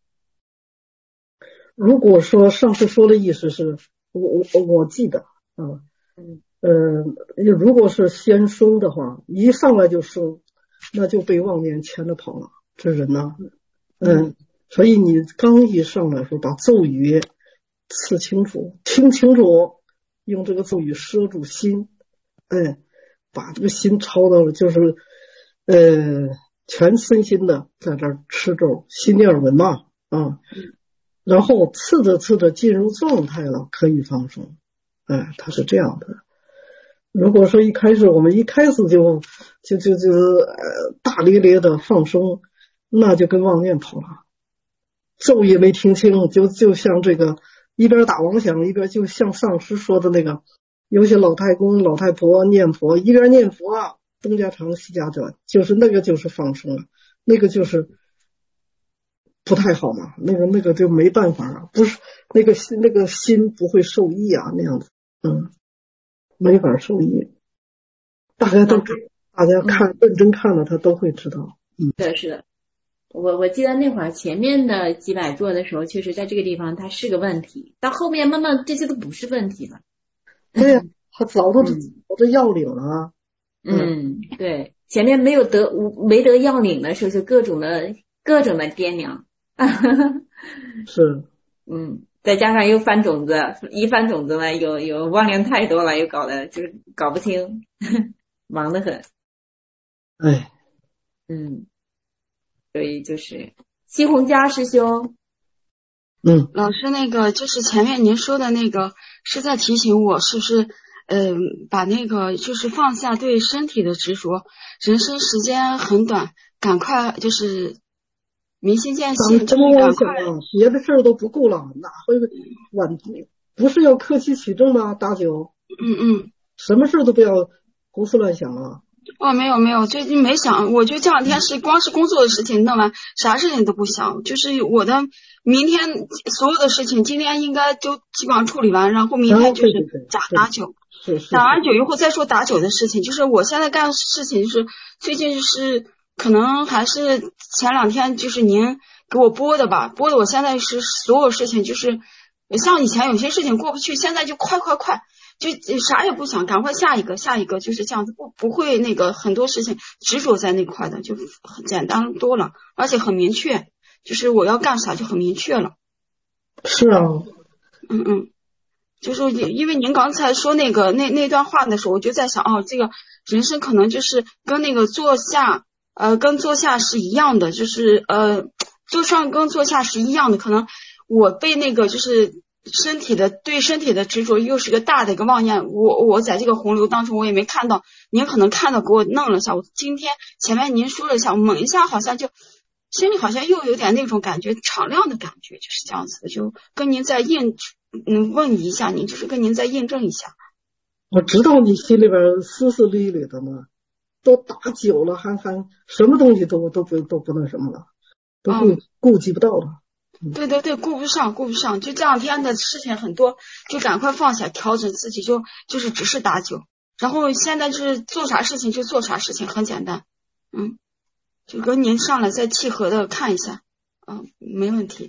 如果说上次说的意思是，我我我记得啊，嗯。呃，如果是先松的话，一上来就松，那就被妄念牵着跑了。这人呢，嗯，所以你刚一上来说，把咒语刺清楚，听清楚，用这个咒语摄住心，哎，把这个心抄到了，就是呃，全身心的在这儿吃咒，心念闻嘛啊，然后刺着刺着进入状态了，可以放松。哎，它是这样的。如果说一开始我们一开始就就就就呃大咧咧的放松，那就跟妄念跑了，咒也没听清，就就像这个一边打妄想一边就像上师说的那个，有些老太公老太婆念佛，一边念佛啊东家长西家短，就是那个就是放松了，那个就是不太好嘛，那个那个就没办法啊，不是那个心那个心不会受益啊那样子，嗯。没法受益，大家都大家看、嗯、认真看了他都会知道。嗯， 是的，是的。我我记得那会儿前面的几百座的时候，确实在这个地方它是个问题，到后面慢慢这些都不是问题了。 对呀、啊，他早都早都要领了。 嗯，嗯对，前面没有得没得要领的时候，就各种的各种的掂量。 是， 嗯。再加上又翻种子，一翻种子呢，有有妄念太多了，又搞得就是搞不清，忙得很。 哎， 嗯，所以就是西红家师兄， 嗯， 老师那个就是前面您说的那个是在提醒我，是不是嗯、呃，把那个就是放下对身体的执着，人生时间很短，赶快就是明心见性， 什么妄想啊？别的事儿都不顾了，哪会晚？不是要克期取证吗？打酒， 嗯嗯， 什么事都不要胡思乱想啊。 哦，没有没有，最近没想，我就这两天是光是工作的事情弄完，啥事情都不想，就是我的明天所有的事情，今天应该都基本上处理完，然后明天就是打、哦、打酒， 是是打完酒以后再说打酒的事情，就是我现在干的事情就是最近是可能还是前两天就是您给我播的吧，播的我现在是所有事情就是像以前有些事情过不去，现在就快快快。就啥也不想，赶快下一个下一个，就是这样子，不不会那个很多事情执着在那块的，就很简单多了，而且很明确，就是我要干啥就很明确了。 是啊， 嗯嗯， 就是因为您刚才说那个那那段话的时候，我就在想，哦，这个人生可能就是跟那个坐下，呃，跟坐下是一样的，就是呃，坐上跟坐下是一样的。可能我被那个就是身体的对身体的执着，又是个大的一个妄念。我我在这个洪流当中，我也没看到，您可能看到给我弄了一下。我今天前面您说了一下，猛一下好像就心里好像又有点那种感觉，敞亮的感觉，就是这样子的，就跟您再印。嗯，问一下您，就是跟您再验证一下。 我知道你心里边丝丝缕缕的呢，都打久了，还还什么东西都都不都不那什么了，都顾、嗯、顾及不到了。 嗯、对对对，顾不上，顾不上。就这两天的事情很多，就赶快放下，调整自己，就就是只是打酒。然后现在就是做啥事情就做啥事情，很简单。嗯，就跟您上来再契合的看一下，嗯，没问题。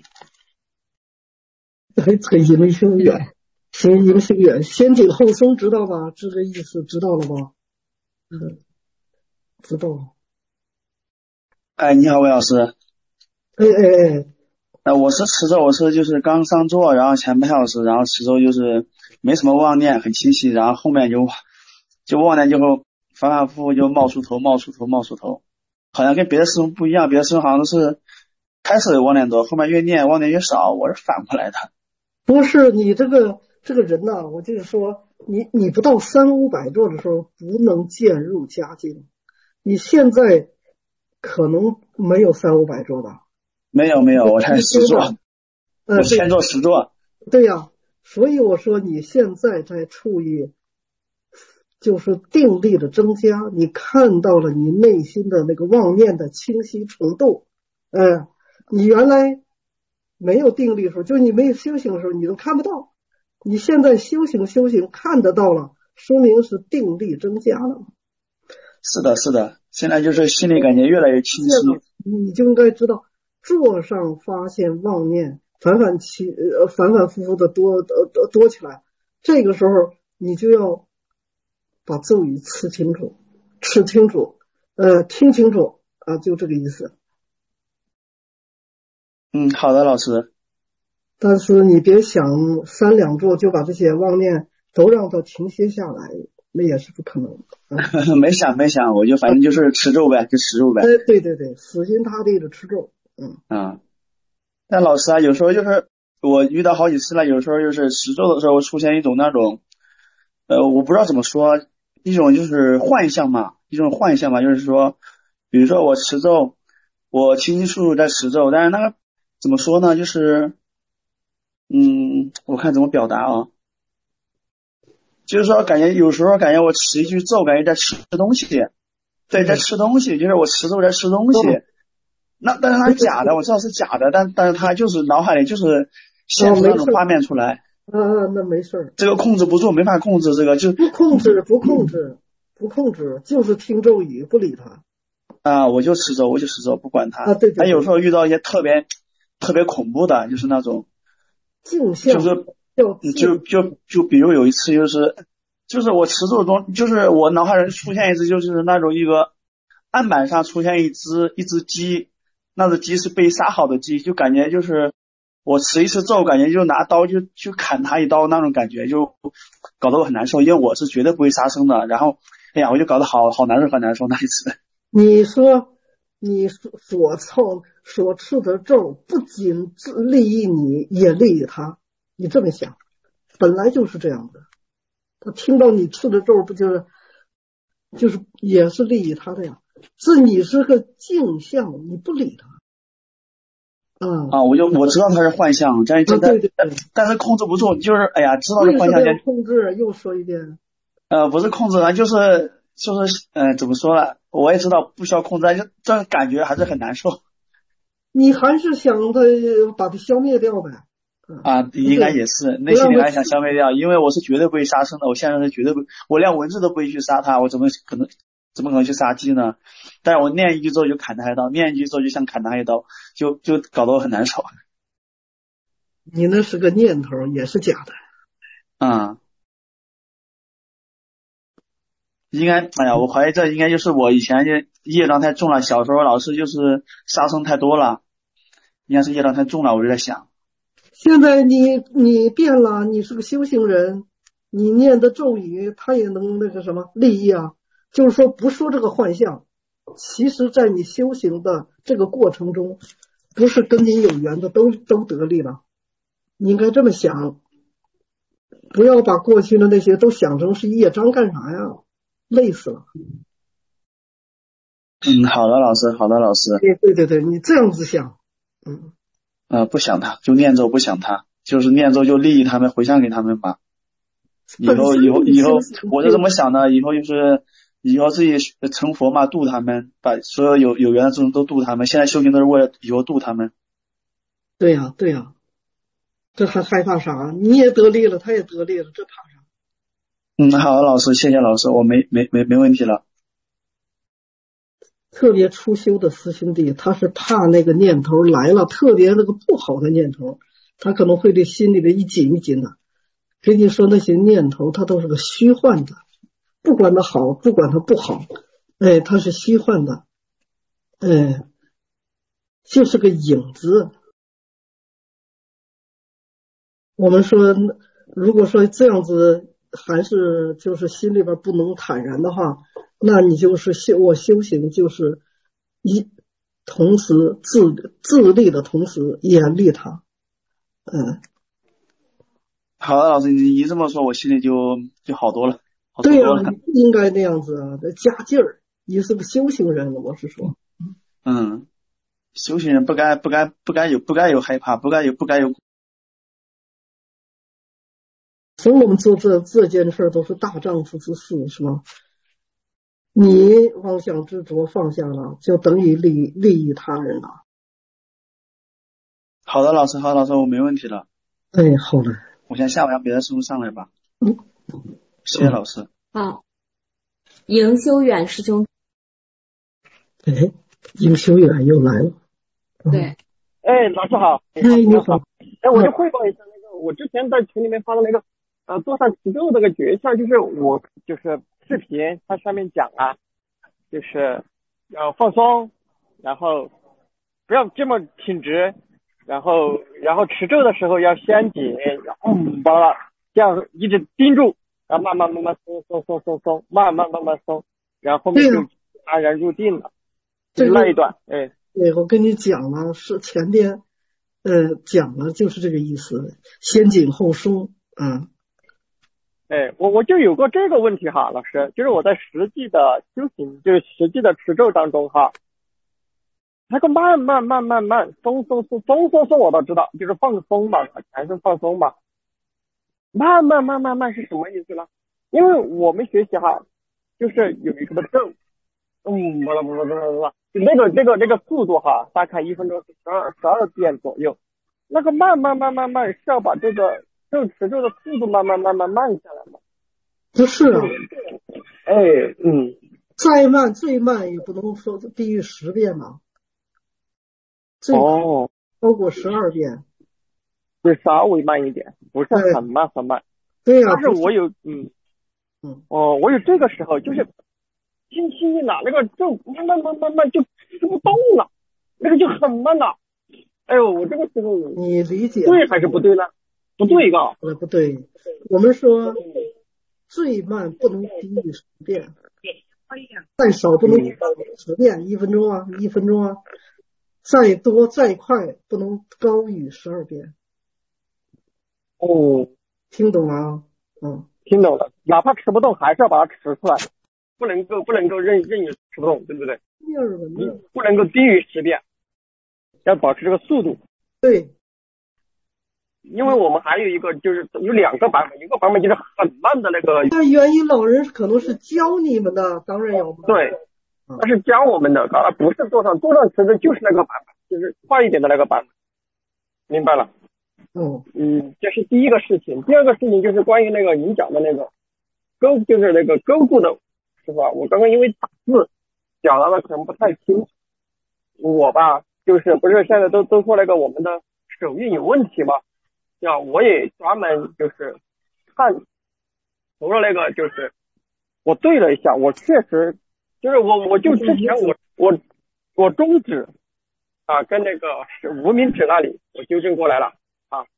这这英雄远，先英雄远，先敬后松，知道吧？这个意思知道了吧？嗯，知道。 哎，你好，魏老师。 哎哎哎， 呃，我是持咒，我是就是刚上座，然后前半小时，然后持咒就是没什么妄念，很清晰，然后后面就就妄念就反反复复就冒出头，冒出头，冒出头，好像跟别的师兄不一样，别的师兄好像都是开始妄念多，后面越念妄念越少，我是反过来的。 不是你这个这个人呐、啊，我就是说，你你不到三五百座的时候不能渐入佳境。你现在可能没有三五百座吧？ 没有没有，我才十座，我先做十座。 对呀、啊，所以我说你现在在处于就是定力的增加，你看到了你内心的那个妄念的清晰程度。呃，你原来没有定力的时候，就是你没有修行的时候，你都看不到。你现在修行修行看得到了，说明是定力增加了。 是的，是的，现在就是心里感觉越来越清晰。 你就应该知道，座上发现妄念反反其呃反反复复的多多多多起来，这个时候你就要把咒语吃清楚，吃清楚，呃，听清楚啊，就这个意思。 嗯，好的，老师。 但是你别想三两座就把这些妄念都让它停歇下来，那也是不可能的。 啊、没想没想，我就反正就是持咒呗，就持咒呗。 哎，对对对，死心塌地的持咒。嗯啊，但老师啊，有时候就是我遇到好几次了，有时候就是持咒的时候出现一种那种，呃，我不知道怎么说，一种就是幻象嘛，一种幻象嘛，就是说，比如说我持咒，我清清楚楚在持咒，但是那个怎么说呢，就是。嗯，我看怎么表达啊，就是说感觉有时候感觉我持一句咒，感觉在吃东西，对，在吃东西，就是我持咒在吃东西，嗯、那但是它是假的，我知道是假的，但但是它就是脑海里就是现出那种画面出来， 啊啊，那没事， 这个控制不住，没法控制这个，就不控制，不控制，不控制，就是听咒语，不理他啊，我就持咒，我就持咒，不管他， 啊，对对， 他有时候遇到一些特别特别恐怖的，就是那种。就是就就就比如有一次就是就是我持咒中就是我脑海里出现一只就是那种一个案板上出现一只一只鸡，那只鸡是被杀好的鸡，就感觉就是我持一次咒，感觉就拿刀就去砍他一刀那种感觉，就搞得我很难受，因为我是绝对不会杀生的，然后哎呀我就搞得好好难受好难受那一次。 你说你所操所持的咒不仅利益你，也利益他。你这么想，本来就是这样的。他听到你持的咒，不就是就是也是利益他的呀？是你是个镜像，你不理他。嗯啊，我就我知道他是幻象，但是、 啊、对对对， 但是控制不住，就是哎呀，知道是幻象。 控制，又说一遍。 呃，不是控制啊，就是就是呃，怎么说了？我也知道不需要控制，就这感觉还是很难受。 你还是想他把他消灭掉呗？ 啊，应该也是，内心里还想消灭掉，因为我是绝对不会杀生的，我现在是绝对不，我连蚊子都不会去杀它，我怎么可能怎么可能去杀鸡呢？但是我念一句之后就砍他一刀，念一句之后就想砍他一刀，就就搞得我很难受。 你那是个念头，也是假的。 嗯。应该，哎呀，我怀疑这应该就是我以前就业障太重了，小时候老是就是杀生太多了，应该是业障太重了，我就在想。 现在你你变了，你是个修行人，你念的咒语，它也能那个什么利益啊。就是说，不说这个幻象，其实在你修行的这个过程中，不是跟你有缘的都都得利了。你应该这么想，不要把过去的那些都想成是业障干啥呀？累死了。 嗯，好的，老师，好的，老师。 对对对对，你这样子想，嗯， 呃，不想他，就念咒，不想他，就是念咒就利益他们，回向给他们吧。以后以后以后，我就这么想的，以后就是以后自己成佛嘛，度他们，把所有有有缘的众生都度他们。现在修行都是为了以后度他们。 对呀、啊、对呀、啊，这还害怕啥？你也得利了，他也得利了，这怕啥？ 嗯，好，老师，谢谢老师，我没没没没问题了。 特别初修的师兄弟，他是怕那个念头来了，特别那个不好的念头，他可能会对心里的一紧一紧的。跟你说那些念头，它都是个虚幻的，不管它好，不管它不好，哎，它是虚幻的，哎，就是个影子。我们说，如果说这样子还是就是心里边不能坦然的话，那你就是修我修行就是一同时自自利的同时严厉他，嗯。 好的，老师，你一这么说，我心里就就好多了，好多对呀、 了。 啊，应该那样子啊，得加劲儿。你是个修行人，我是说。 嗯，修行人不该不该不该有不该有害怕，不该有不该有。 所以我们做这这件事都是大丈夫之事，是吧？你妄想执着放下了，就等于利利益他人了。 好的，老师，好的，老师，我没问题了。 哎，好的。 我先下午让别的师傅上来吧。 嗯， 谢谢老师。 好，迎修远师兄。 哎，迎修远又来了。 对。 哎，老师好。 哎，你好。 哎，我就汇报一下那个，我之前在群里面发的那个，呃，坐上持咒这个诀窍，就是我就是视频，它上面讲啊，就是要放松，然后不要这么挺直。然后，然后持咒的时候要先紧，然后嗯，把它这样一直盯住，然后慢慢慢慢松松松松松，慢慢慢慢松，然后后面就安然入定了。 这那一段，哎， 对，我跟你讲了，是前边呃讲了，就是这个意思，先紧后松啊。 哎，我我就有过这个问题哈，老师，就是我在实际的修行，就是实际的持咒当中哈。那个慢慢慢慢慢松松松松松松我都知道，就是放松嘛，全身放松嘛。慢慢慢慢慢是什么意思呢？因为我们学习哈，就是有一个咒，嗯，不啦不啦不啦不啦，那个那个那个速度哈，大概一分钟十二十二遍左右。那个慢慢慢慢慢是要把这个咒持咒的速度慢慢慢慢慢下来嘛？ 不是啊， 哎，嗯， 再慢最慢也不能说低于十遍嘛。 哦， 超过十二遍， 会稍微慢一点，不是很慢很慢。 对呀、啊， 但是我有嗯嗯哦，我有这个时候就是轻轻一拿那个就慢慢慢慢慢就吃不动了，那个就很慢了。哎呦，我这个时候你理解对还是不对呢？不对嘎， 呃不对，我们说最慢不能低于十遍，再少不能低于十遍，一分钟啊，一分钟啊。再多再快不能高于十二遍。 哦， 听懂了啊？嗯， 听懂了。哪怕吃不动，还是要把它吃出来，不能够不能够任任意吃不动，对不对？ 第二个呢， 不能够低于十遍，要保持这个速度。 对， 因为我们还有一个就是有两个版本，一个版本就是很慢的那个。 那元音老人可能是教你们的，当然有。 对。他是教我们的，他不是坐上坐上持咒就是那个版本，就是快一点的那个版本，明白了？ 嗯嗯，这是第一个事情。第二个事情就是关于那个你讲的那个勾，就是那个勾固的，是吧？我刚刚因为打字表达的可能不太清楚，我吧就是不是现在都都说那个我们的手印有问题嘛？呀，我也专门就是看除了那个就是我对了一下，我确实。就是我，我就之前我我我中指啊跟那个是无名指那里我纠正过来了啊，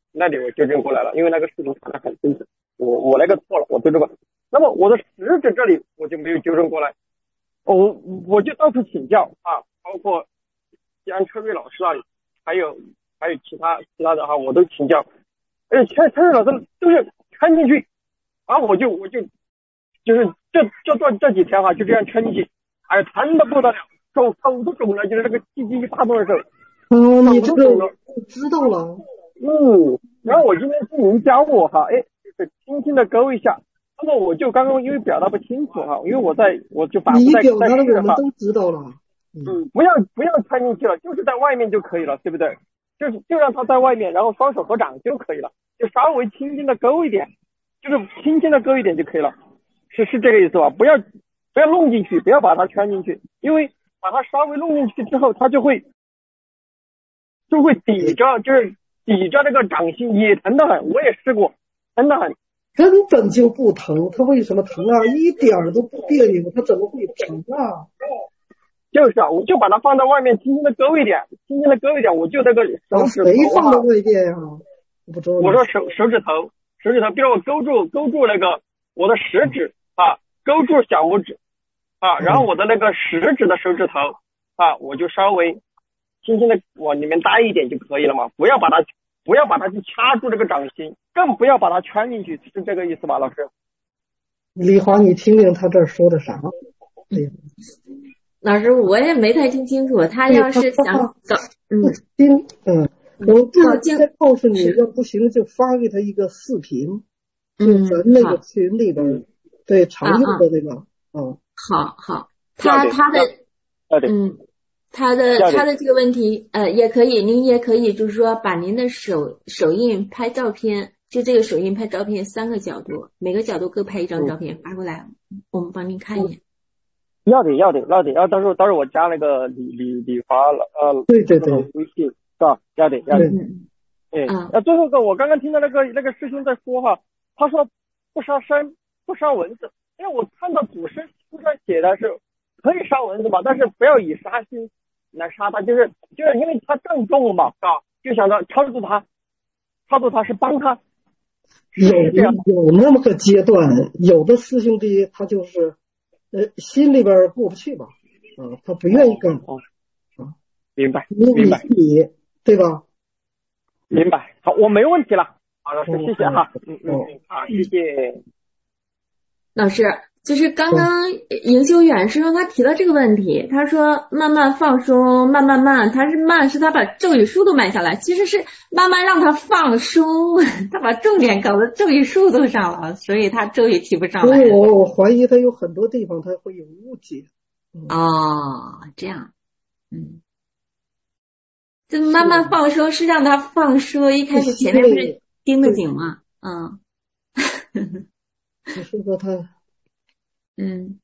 那里我纠正过来了，因为那个视频看得很清楚，我我那个错了，我纠正过来。那么我的食指这里我就没有纠正过来，我我就到处请教啊，包括西安车瑞老师那里，还有还有其他其他的哈，我都请教。而且车车瑞老师都是穿进去，然后我就我就就是这这这这几天哈，就这样穿进去，哎呀，疼的不得了，手手都肿了，就是这个机器一发动的时候。 哦，你这个知道了。 嗯，然后我今天是您教我哈，哎，就是轻轻的勾一下。那么我就刚刚因为表达不清楚哈，因为我在我就反复在你表达的在试哈。 我们都知道了。 嗯，不要不要穿进去了，就是在外面就可以了，对不对？就是就让他在外面，然后双手合掌就可以了，就稍微轻轻的勾一点，就是轻轻的勾一点就可以了，是是这个意思吧？不要不要弄进去，不要把它圈进去，因为把它稍微弄进去之后，它就会就会抵着，就是抵着那个掌心，也疼得很，我也试过，疼得很。 根本就不疼，它为什么疼啊？一点儿都不别扭，它怎么会疼啊？ 就是啊，我就把它放在外面，轻轻的勾一点，轻轻的勾一点，我就那个手指头、啊。 谁放在外边呀、啊？我不知道。 我说手手指头，手指头，比如我勾住勾住那个我的食指啊，勾住小拇指啊，然后我的那个食指的手指头啊，我就稍微轻轻的往里面搭一点就可以了嘛，不要把它不要把它去掐住这个掌心，更不要把它圈进去，是这个意思吧，老师？ 李华，你听听他这儿说的啥？哎呀。 老师，我也没太听清楚。他要是想搞，嗯， 听，嗯，我这再告诉你，要不行就发给他一个视频，就咱那个群里边，对常用的这个，嗯， 好好，他他的，嗯，他的他的这个问题，呃，也可以，您也可以，就是说把您的手手印拍照片，就这个手印拍照片三个角度，每个角度各拍一张照片发过来，我们帮您看一眼。 要得要得要得，要到时候到时候我加那个李李李华了呃， 对对对， 微信是吧？要得要得，哎，那最后一个我刚刚听到那个那个师兄在说哈，他说不杀生不杀蚊子，因为我看到祖师书上写的是可以杀蚊子嘛，但是不要以杀心来杀它，就是就是因为它正重嘛，啊，就想着超度它，超度它是帮他。 有有那么个阶段，有的师兄弟他就是。呃，心里边过不去吧，啊，他不愿意干， 啊，明白， 明白，你对吧？ 明白，好，我没问题了，好，老师，谢谢哈，嗯嗯，好，谢谢。 老师，就是刚刚营修远师兄他提了这个问题，他说慢慢放松，慢慢慢，他是慢是他把咒语数都慢下来，其实是慢慢让他放松，他把重点搞到咒语数都上了，所以他咒语提不上来。 我我怀疑他有很多地方他会有误解。 嗯、哦，这样，嗯，就慢慢放松是让他放松，一开始前面不是盯得紧吗？嗯。 你说说他。 嗯，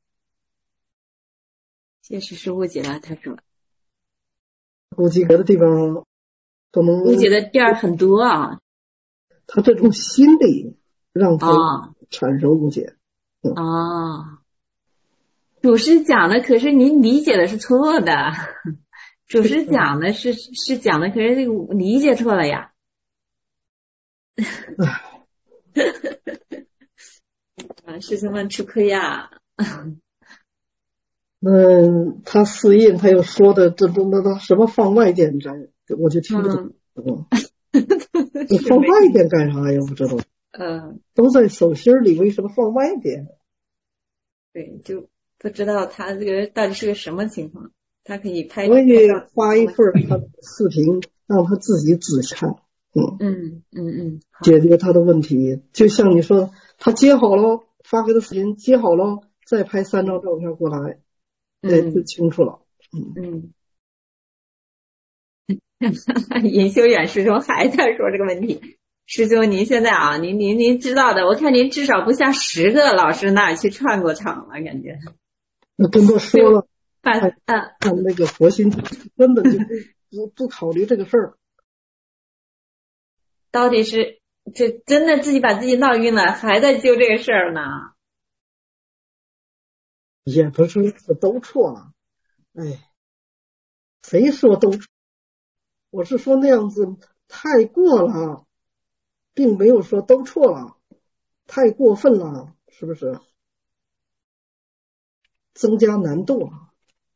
确实是误解了，他说。 估计别的地方都能。 误解的地儿很多啊。 他这种心理让他产生误解。 哦。嗯、哦。祖师讲的可是您理解的是错的，祖师讲的是是讲的，可是这个理解错了呀。啊，师兄们吃亏呀。 嗯，他四印他又说的这这那那什么放外点斋，我就听不懂。嗯，你放外点干啥呀？不知道。 嗯， 都在手心里，为什么放外点？ 对，就不知道他这个到底是个什么情况。他可以拍。 我也发一份他的视频，让他自己仔细看。 嗯嗯嗯嗯， 解决他的问题。就像你说，他接好了，发给他视频，接好了。再拍三张照片过来，哎，就清楚了。 嗯嗯。尹修远师兄还在说这个问题，师兄您现在啊，您您您知道的，我看您至少不下十个老师那儿去串过场了，感觉。 那跟他说了， 看看看那个佛心根本就不不考虑这个事儿。 到底是这真的自己把自己闹晕了，还在揪这个事儿呢？ 也不是都错了，哎，谁说都错？我是说那样子太过了， 并没有说都错了，太过分了，是不是？增加难度了。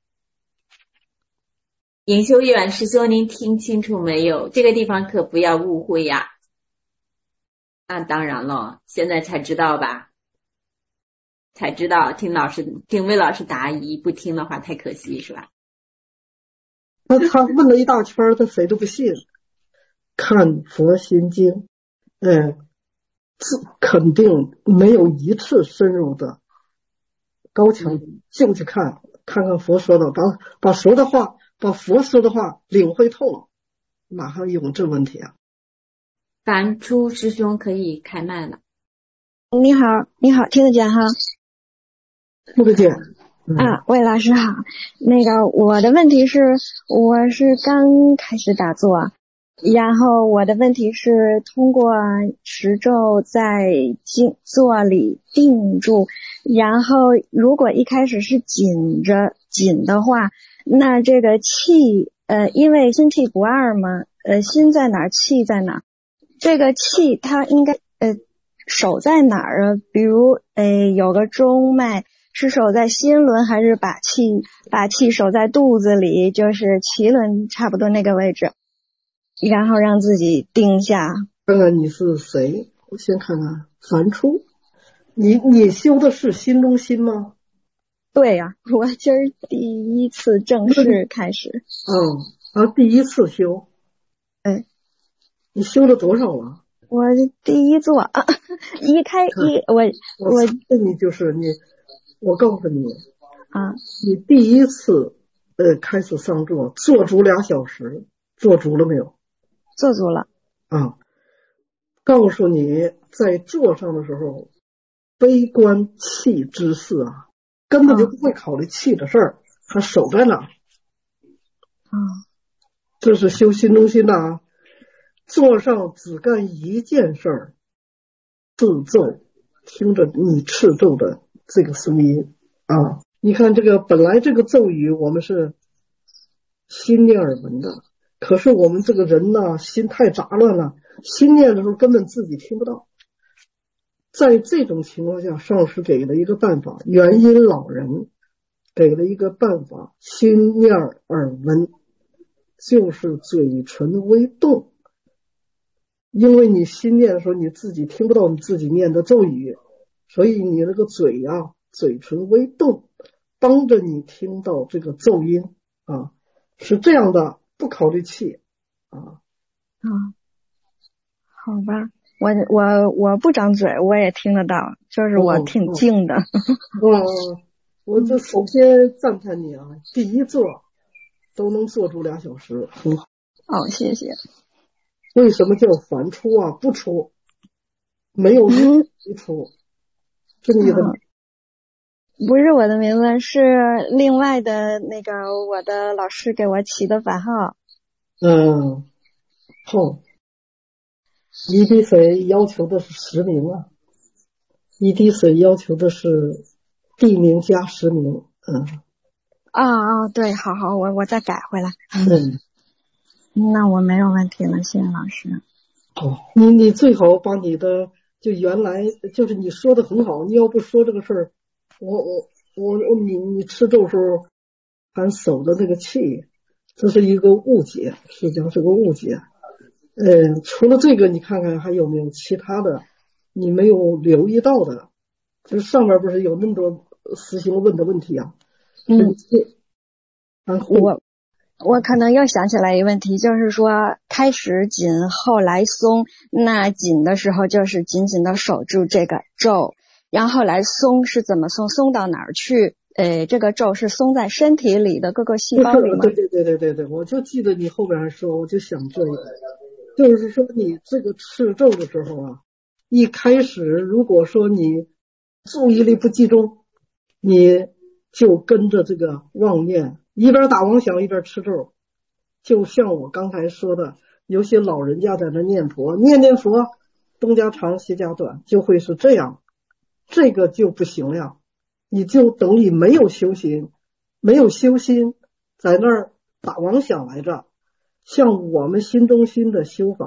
隐修远师兄，您听清楚没有？这个地方可不要误会呀。啊，当然了，现在才知道吧？才知道，听老师，听魏老师答疑，不听的话太可惜，是吧？ 他他问了一大圈，他谁都不信。看佛心经，哎，自肯定没有一次深入的高强度，就去看看看佛说的，把把佛的话，把佛说的话领会透了，马上有这问题啊。 凡初师兄可以开麦了。 你好，你好，听得见哈？ 听得见。嗯、 啊，魏老师好。那个我的问题是，我是刚开始打坐，然后我的问题是通过持咒在静坐里定住，然后如果一开始是紧着紧的话，那这个气呃，因为心气不二嘛，呃，心在哪儿气在哪儿，这个气它应该呃守在哪儿啊？比如呃有个中脉是守在心轮，还是把气把气守在肚子里，就是脐轮差不多那个位置，然后让自己定下。 看看你是谁？我先看看凡初，你你修的是心中心吗？ 对呀、啊，我今儿第一次正式开始。 嗯，啊，第一次修。 哎， 你修了多少了？ 我第一座，啊、一开一我我那你就是你，我告诉你啊， 你第一次呃开始上座，坐足俩小时，坐足了没有？ 做足了。 啊，告诉你在坐上的时候，悲观气之事啊，根本就不会考虑气的事儿，它守在哪儿？ 啊， 这是修心中心的啊。坐上只干一件事儿，自咒，听着你持咒的这个声音啊。你看这个本来这个咒语我们是心念耳闻的，可是我们这个人呢，心太杂乱了，心念的时候根本自己听不到。在这种情况下，上师给了一个办法，元音老人给了一个办法，心念耳闻，就是嘴唇微动。因为你心念的时候你自己听不到你自己念的咒语，所以你那个嘴啊，嘴唇微动，帮着你听到这个咒音啊，是这样的，不考虑气啊。 啊，好吧，我我我不张嘴我也听得到，就是我挺静的。 哦哦、我这首先赞叹你啊，第一坐都能坐住俩小时，很好。 哦，谢谢。 为什么叫凡初啊？不出，没有一出，是你的、 嗯、不是我的名字，是另外的那个我的老师给我起的法号。 嗯，好。一滴水要求的是实名啊，一滴水要求的是地名加实名。嗯。 啊啊，对，好好，我我再改回来。 嗯。 那我没有问题了，谢谢老师。 哦，你你最好把你的就原来就是你说的很好，你要不说这个事儿，我我我我你你吃咒时候还守着这个气，这是一个误解，实际上是个误解。呃，除了这个，你看看还有没有其他的你没有留意到的？就是上面不是有那么多师兄问的问题啊？ 嗯，我。我可能又想起来一个问题，就是说开始紧后来松，那紧的时候就是紧紧的守住这个咒，然后来松是怎么松，松到哪儿去？呃，这个咒是松在身体里的各个细胞里吗？ 对对对对对对，我就记得你后边还说，我就想这个，就是说你这个持咒的时候啊，一开始如果说你注意力不集中，你就跟着这个妄念。一边打妄想一边吃咒，就像我刚才说的，有些老人家在那念佛，念念佛，东家长西家短，就会是这样，这个就不行了，你就等于没有修心，没有修心，在那儿打妄想来着。像我们心中心的修法，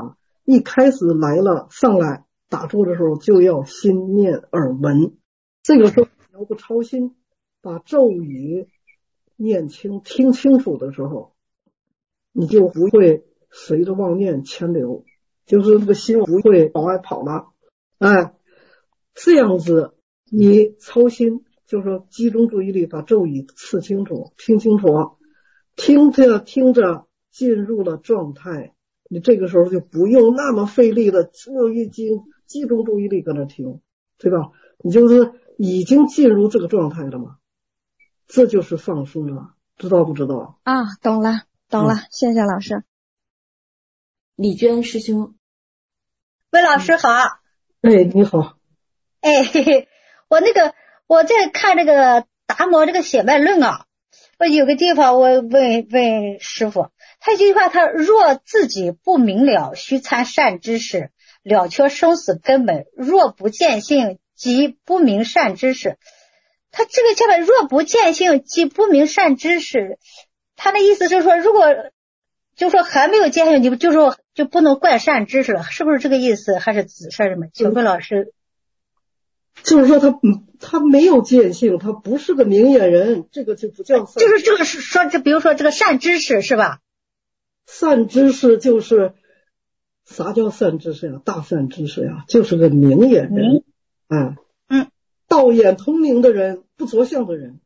一开始来了上来打坐的时候就要心念耳闻，这个时候你要不操心，把咒语念清听清楚的时候，你就不会随着妄念牵流，就是这个心不会往外跑了。哎，这样子你操心，就是说集中注意力把咒语刺清楚听清楚，听着听着进入了状态，你这个时候就不用那么费力的注意集集中注意力搁那听，对吧？你就是已经进入这个状态了嘛，这就是放松了，知道不知道？ 啊，懂了懂了、嗯、谢谢老师。 李娟师兄。 魏老师好。 哎，你好。 哎，嘿嘿，我那个我在看这个达摩这个血脉论啊，我有个地方我问问师傅，他一句话，他若自己不明了，须参善知识，了却生死根本；若不见性，即不明善知识。他这个下面若不见性，即不明善知识，他的意思是说，如果就说还没有见性，你就说就不能怪善知识了，是不是这个意思？还是指是什么？请问老师。 就是说他他没有见性，他不是个明眼人，这个就不叫善。 就是这个是说，这比如说这个善知识是吧？ 善知识就是啥叫善知识呀？大善知识呀，就是个明眼人。嗯嗯， 道眼通明的人，不着相的人。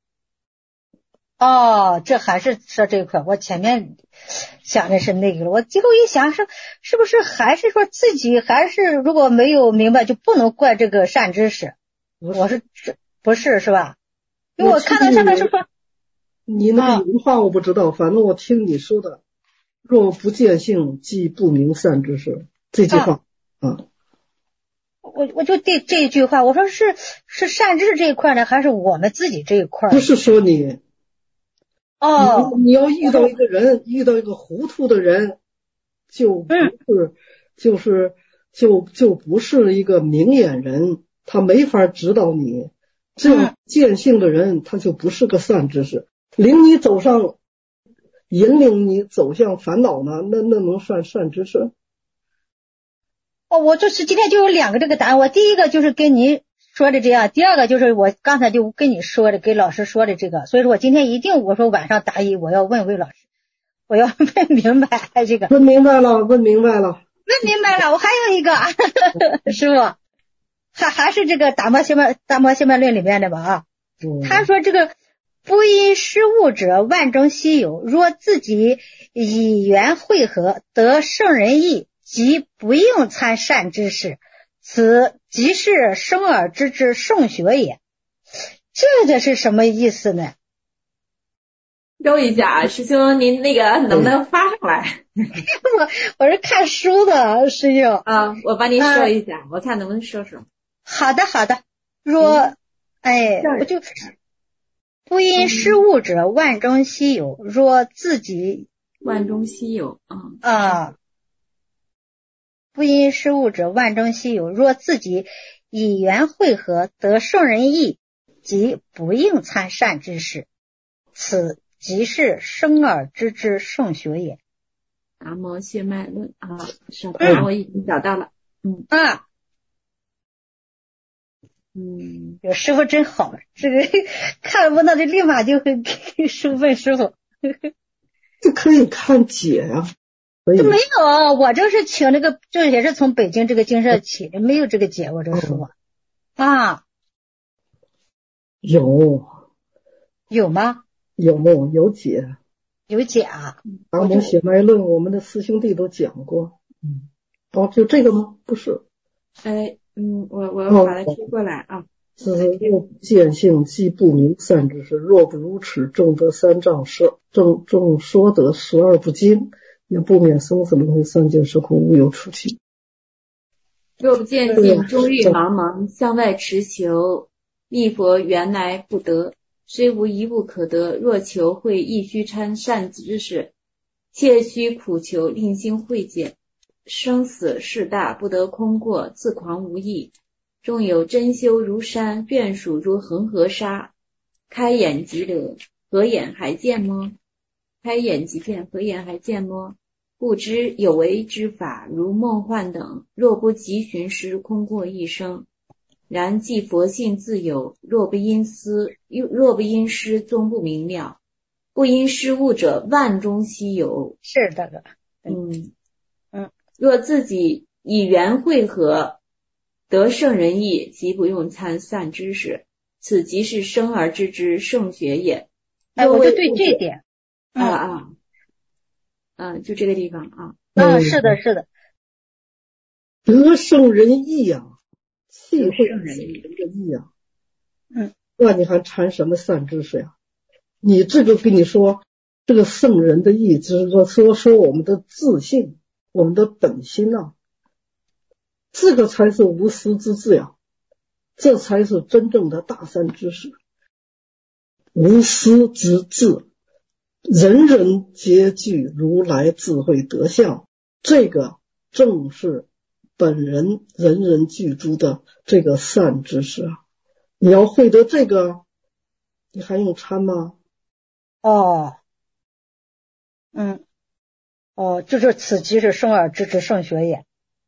哦，这还是说这一块，我前面想的是那个了，我最后一想是是不是还是说自己还是如果没有明白就不能怪这个善知识？我是不是是吧？因为我看到上面是说， 你那个原话我不知道，啊、反正我听你说的，若不见性，即不明善知识这句话啊。啊我我就对这一句话，我说是是善知识这一块呢，还是我们自己这一块？ 不是说你。 哦， 你, 你要遇到一个人，遇到一个糊涂的人，就不是，嗯、就是就就不是一个明眼人，他没法指导你。这样见性的人，他就不是个善知识，领你走上，引领你走向烦恼呢，那那能算善知识？ 哦，我就是今天就有两个这个答案，我第一个就是跟您说的这样，第二个就是我刚才就跟你说的，给老师说的这个，所以说我今天一定我说晚上答疑，我要问魏老师，我要问明白这个。 问明白了，问明白了， 问明白了。我还有一个师傅，还还是这个达摩仙脉达摩仙脉论里面的吧啊，嗯、他说这个不因失物者，万中稀有。若自己以缘会合，得圣人意，即不应参善知识。此即是生而知之圣学也。这个是什么意思呢？ 揉一下，师兄您那个能不能发上来？ 我我是看书的师兄啊，我帮您说一下、啊、我看能不能说说。 好的好的。若、嗯、哎我就不因失物者，万中稀有。若自己万中稀有啊啊不因失物者，万中稀有。若自己以缘会合，得圣人意，即不应参善知识。此即是生而知之圣学也。 达摩血脉论啊，稍等，我已经找到了。嗯啊， 嗯， 有师傅真好，这个看不到就立马就会给师傅问师傅。 这可以看解呀、啊。 这没有，我这是请这个，这也是从北京这个精舍起的，没有这个解，我这说、嗯、啊， 有有吗？ 有有解， 有解啊。 达摩血脉论，我们的师兄弟都讲过。嗯，哦，就这个吗？不是。 哎，嗯，我我把它贴过来啊。 是若不见性，即不明善知识。若不如此，正得三藏说，正正说得十二不精。也不免生死轮回，三界是苦，无有出期。 若不见性，终日茫茫，向外持求，觅佛原来不得，虽无一物可得。若求会，亦须参善知识，切须苦求，令心慧解。生死事大，不得空过，自狂无益。纵有真修如山，眷属如恒河沙。开眼即了，合眼还见么？开眼即见，合眼还见么？ 故知有为之法，如梦幻等，若不及寻时，空过一生。然既佛性自有，若不因思，若不因失，终不明了。不因失物者，万中稀有。 是这个， 嗯嗯， 若自己以缘会合，得圣人意，即不用参散知识，此即是生而知之圣学也。 哎，我就对这点， 啊啊，嗯，就这个地方啊。 啊，是的，是的。 得圣人意呀、啊，气会圣人的意呀、啊。 嗯， 那你还谈什么散知识呀？你这个跟你说，这个圣人的意，就是说说说我们的自信，我们的本心啊，这个才是无私之至呀，这才是真正的大善知识。无私之至，人人皆具如来智慧德相，这个正是本人人人具足的这个善知识啊！你要会得这个，你还用参吗？ 哦，嗯，哦，就是此即是生而知之圣学也。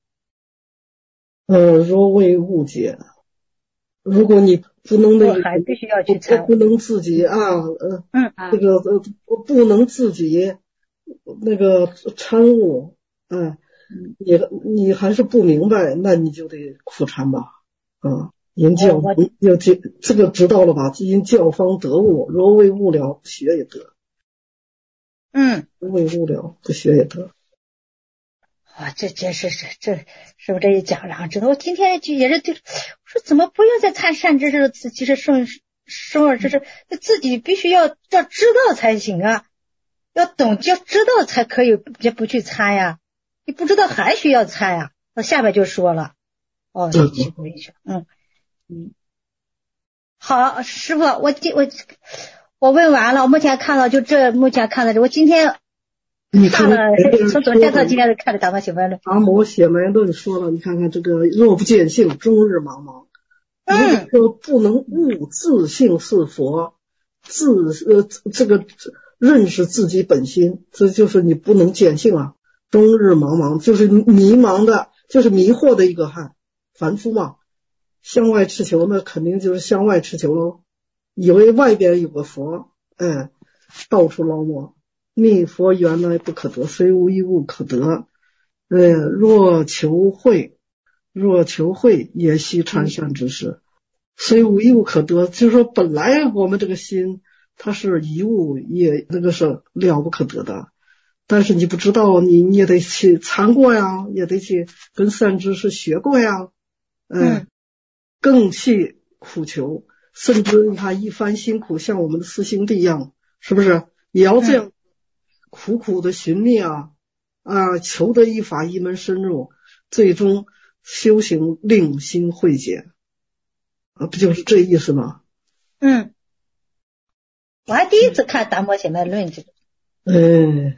呃，若为误解，如果你不能那个， 还必须要去参， 不能自己啊，呃， 嗯， 这个呃，不能自己那个参悟，嗯、呃，你你还是不明白，那你就得苦参吧，啊。因教方要这这个知道了吧？因教方得悟，若为悟了，不学也得。 嗯， 若为悟了，不学也得。 啊，这这是是这是不是这一讲，然后知道我今天就也是就我说怎么不要再参善知识，其实圣生而知识，自己必须要要知道才行啊，要懂要知道才可以，别不去参呀，你不知道还需要参呀。那下边就说了，哦，去回去，嗯。嗯，好，师傅，我今我我问完了，我目前看到就这，目前看到这，我今天看了，从昨天到今天都看了《达摩写脉论》。 达摩写脉论说了，你看看这个若不见性，终日茫茫。 嗯， 如果不能悟自性是佛，自呃这个认识自己本心，这就是你不能见性啊，终日茫茫，就是迷茫的，就是迷惑的一个汉凡夫嘛。向外持求那肯定就是向外持求喽，以为外边有个佛，哎，到处捞摸，密佛原来不可得，虽无一物可得，呃，若求慧，若求慧也须参善知识，虽无一物可得，就是说本来我们这个心它是一物，也那个是了不可得的，但是你不知道，你你也得去参过呀，也得去跟善知识学过呀，哎、嗯。更去苦求，甚至你看一番辛苦，像我们的师兄弟一样，是不是也要这样苦苦的寻觅啊啊，求得一法一门深入，最终修行令心慧解啊，不就是这意思吗？ 嗯，我还第一次看《达摩写脉论》这个， 嗯，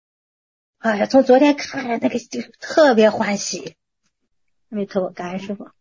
哎呀，从昨天看那个就特别欢喜，没错，感恩师傅。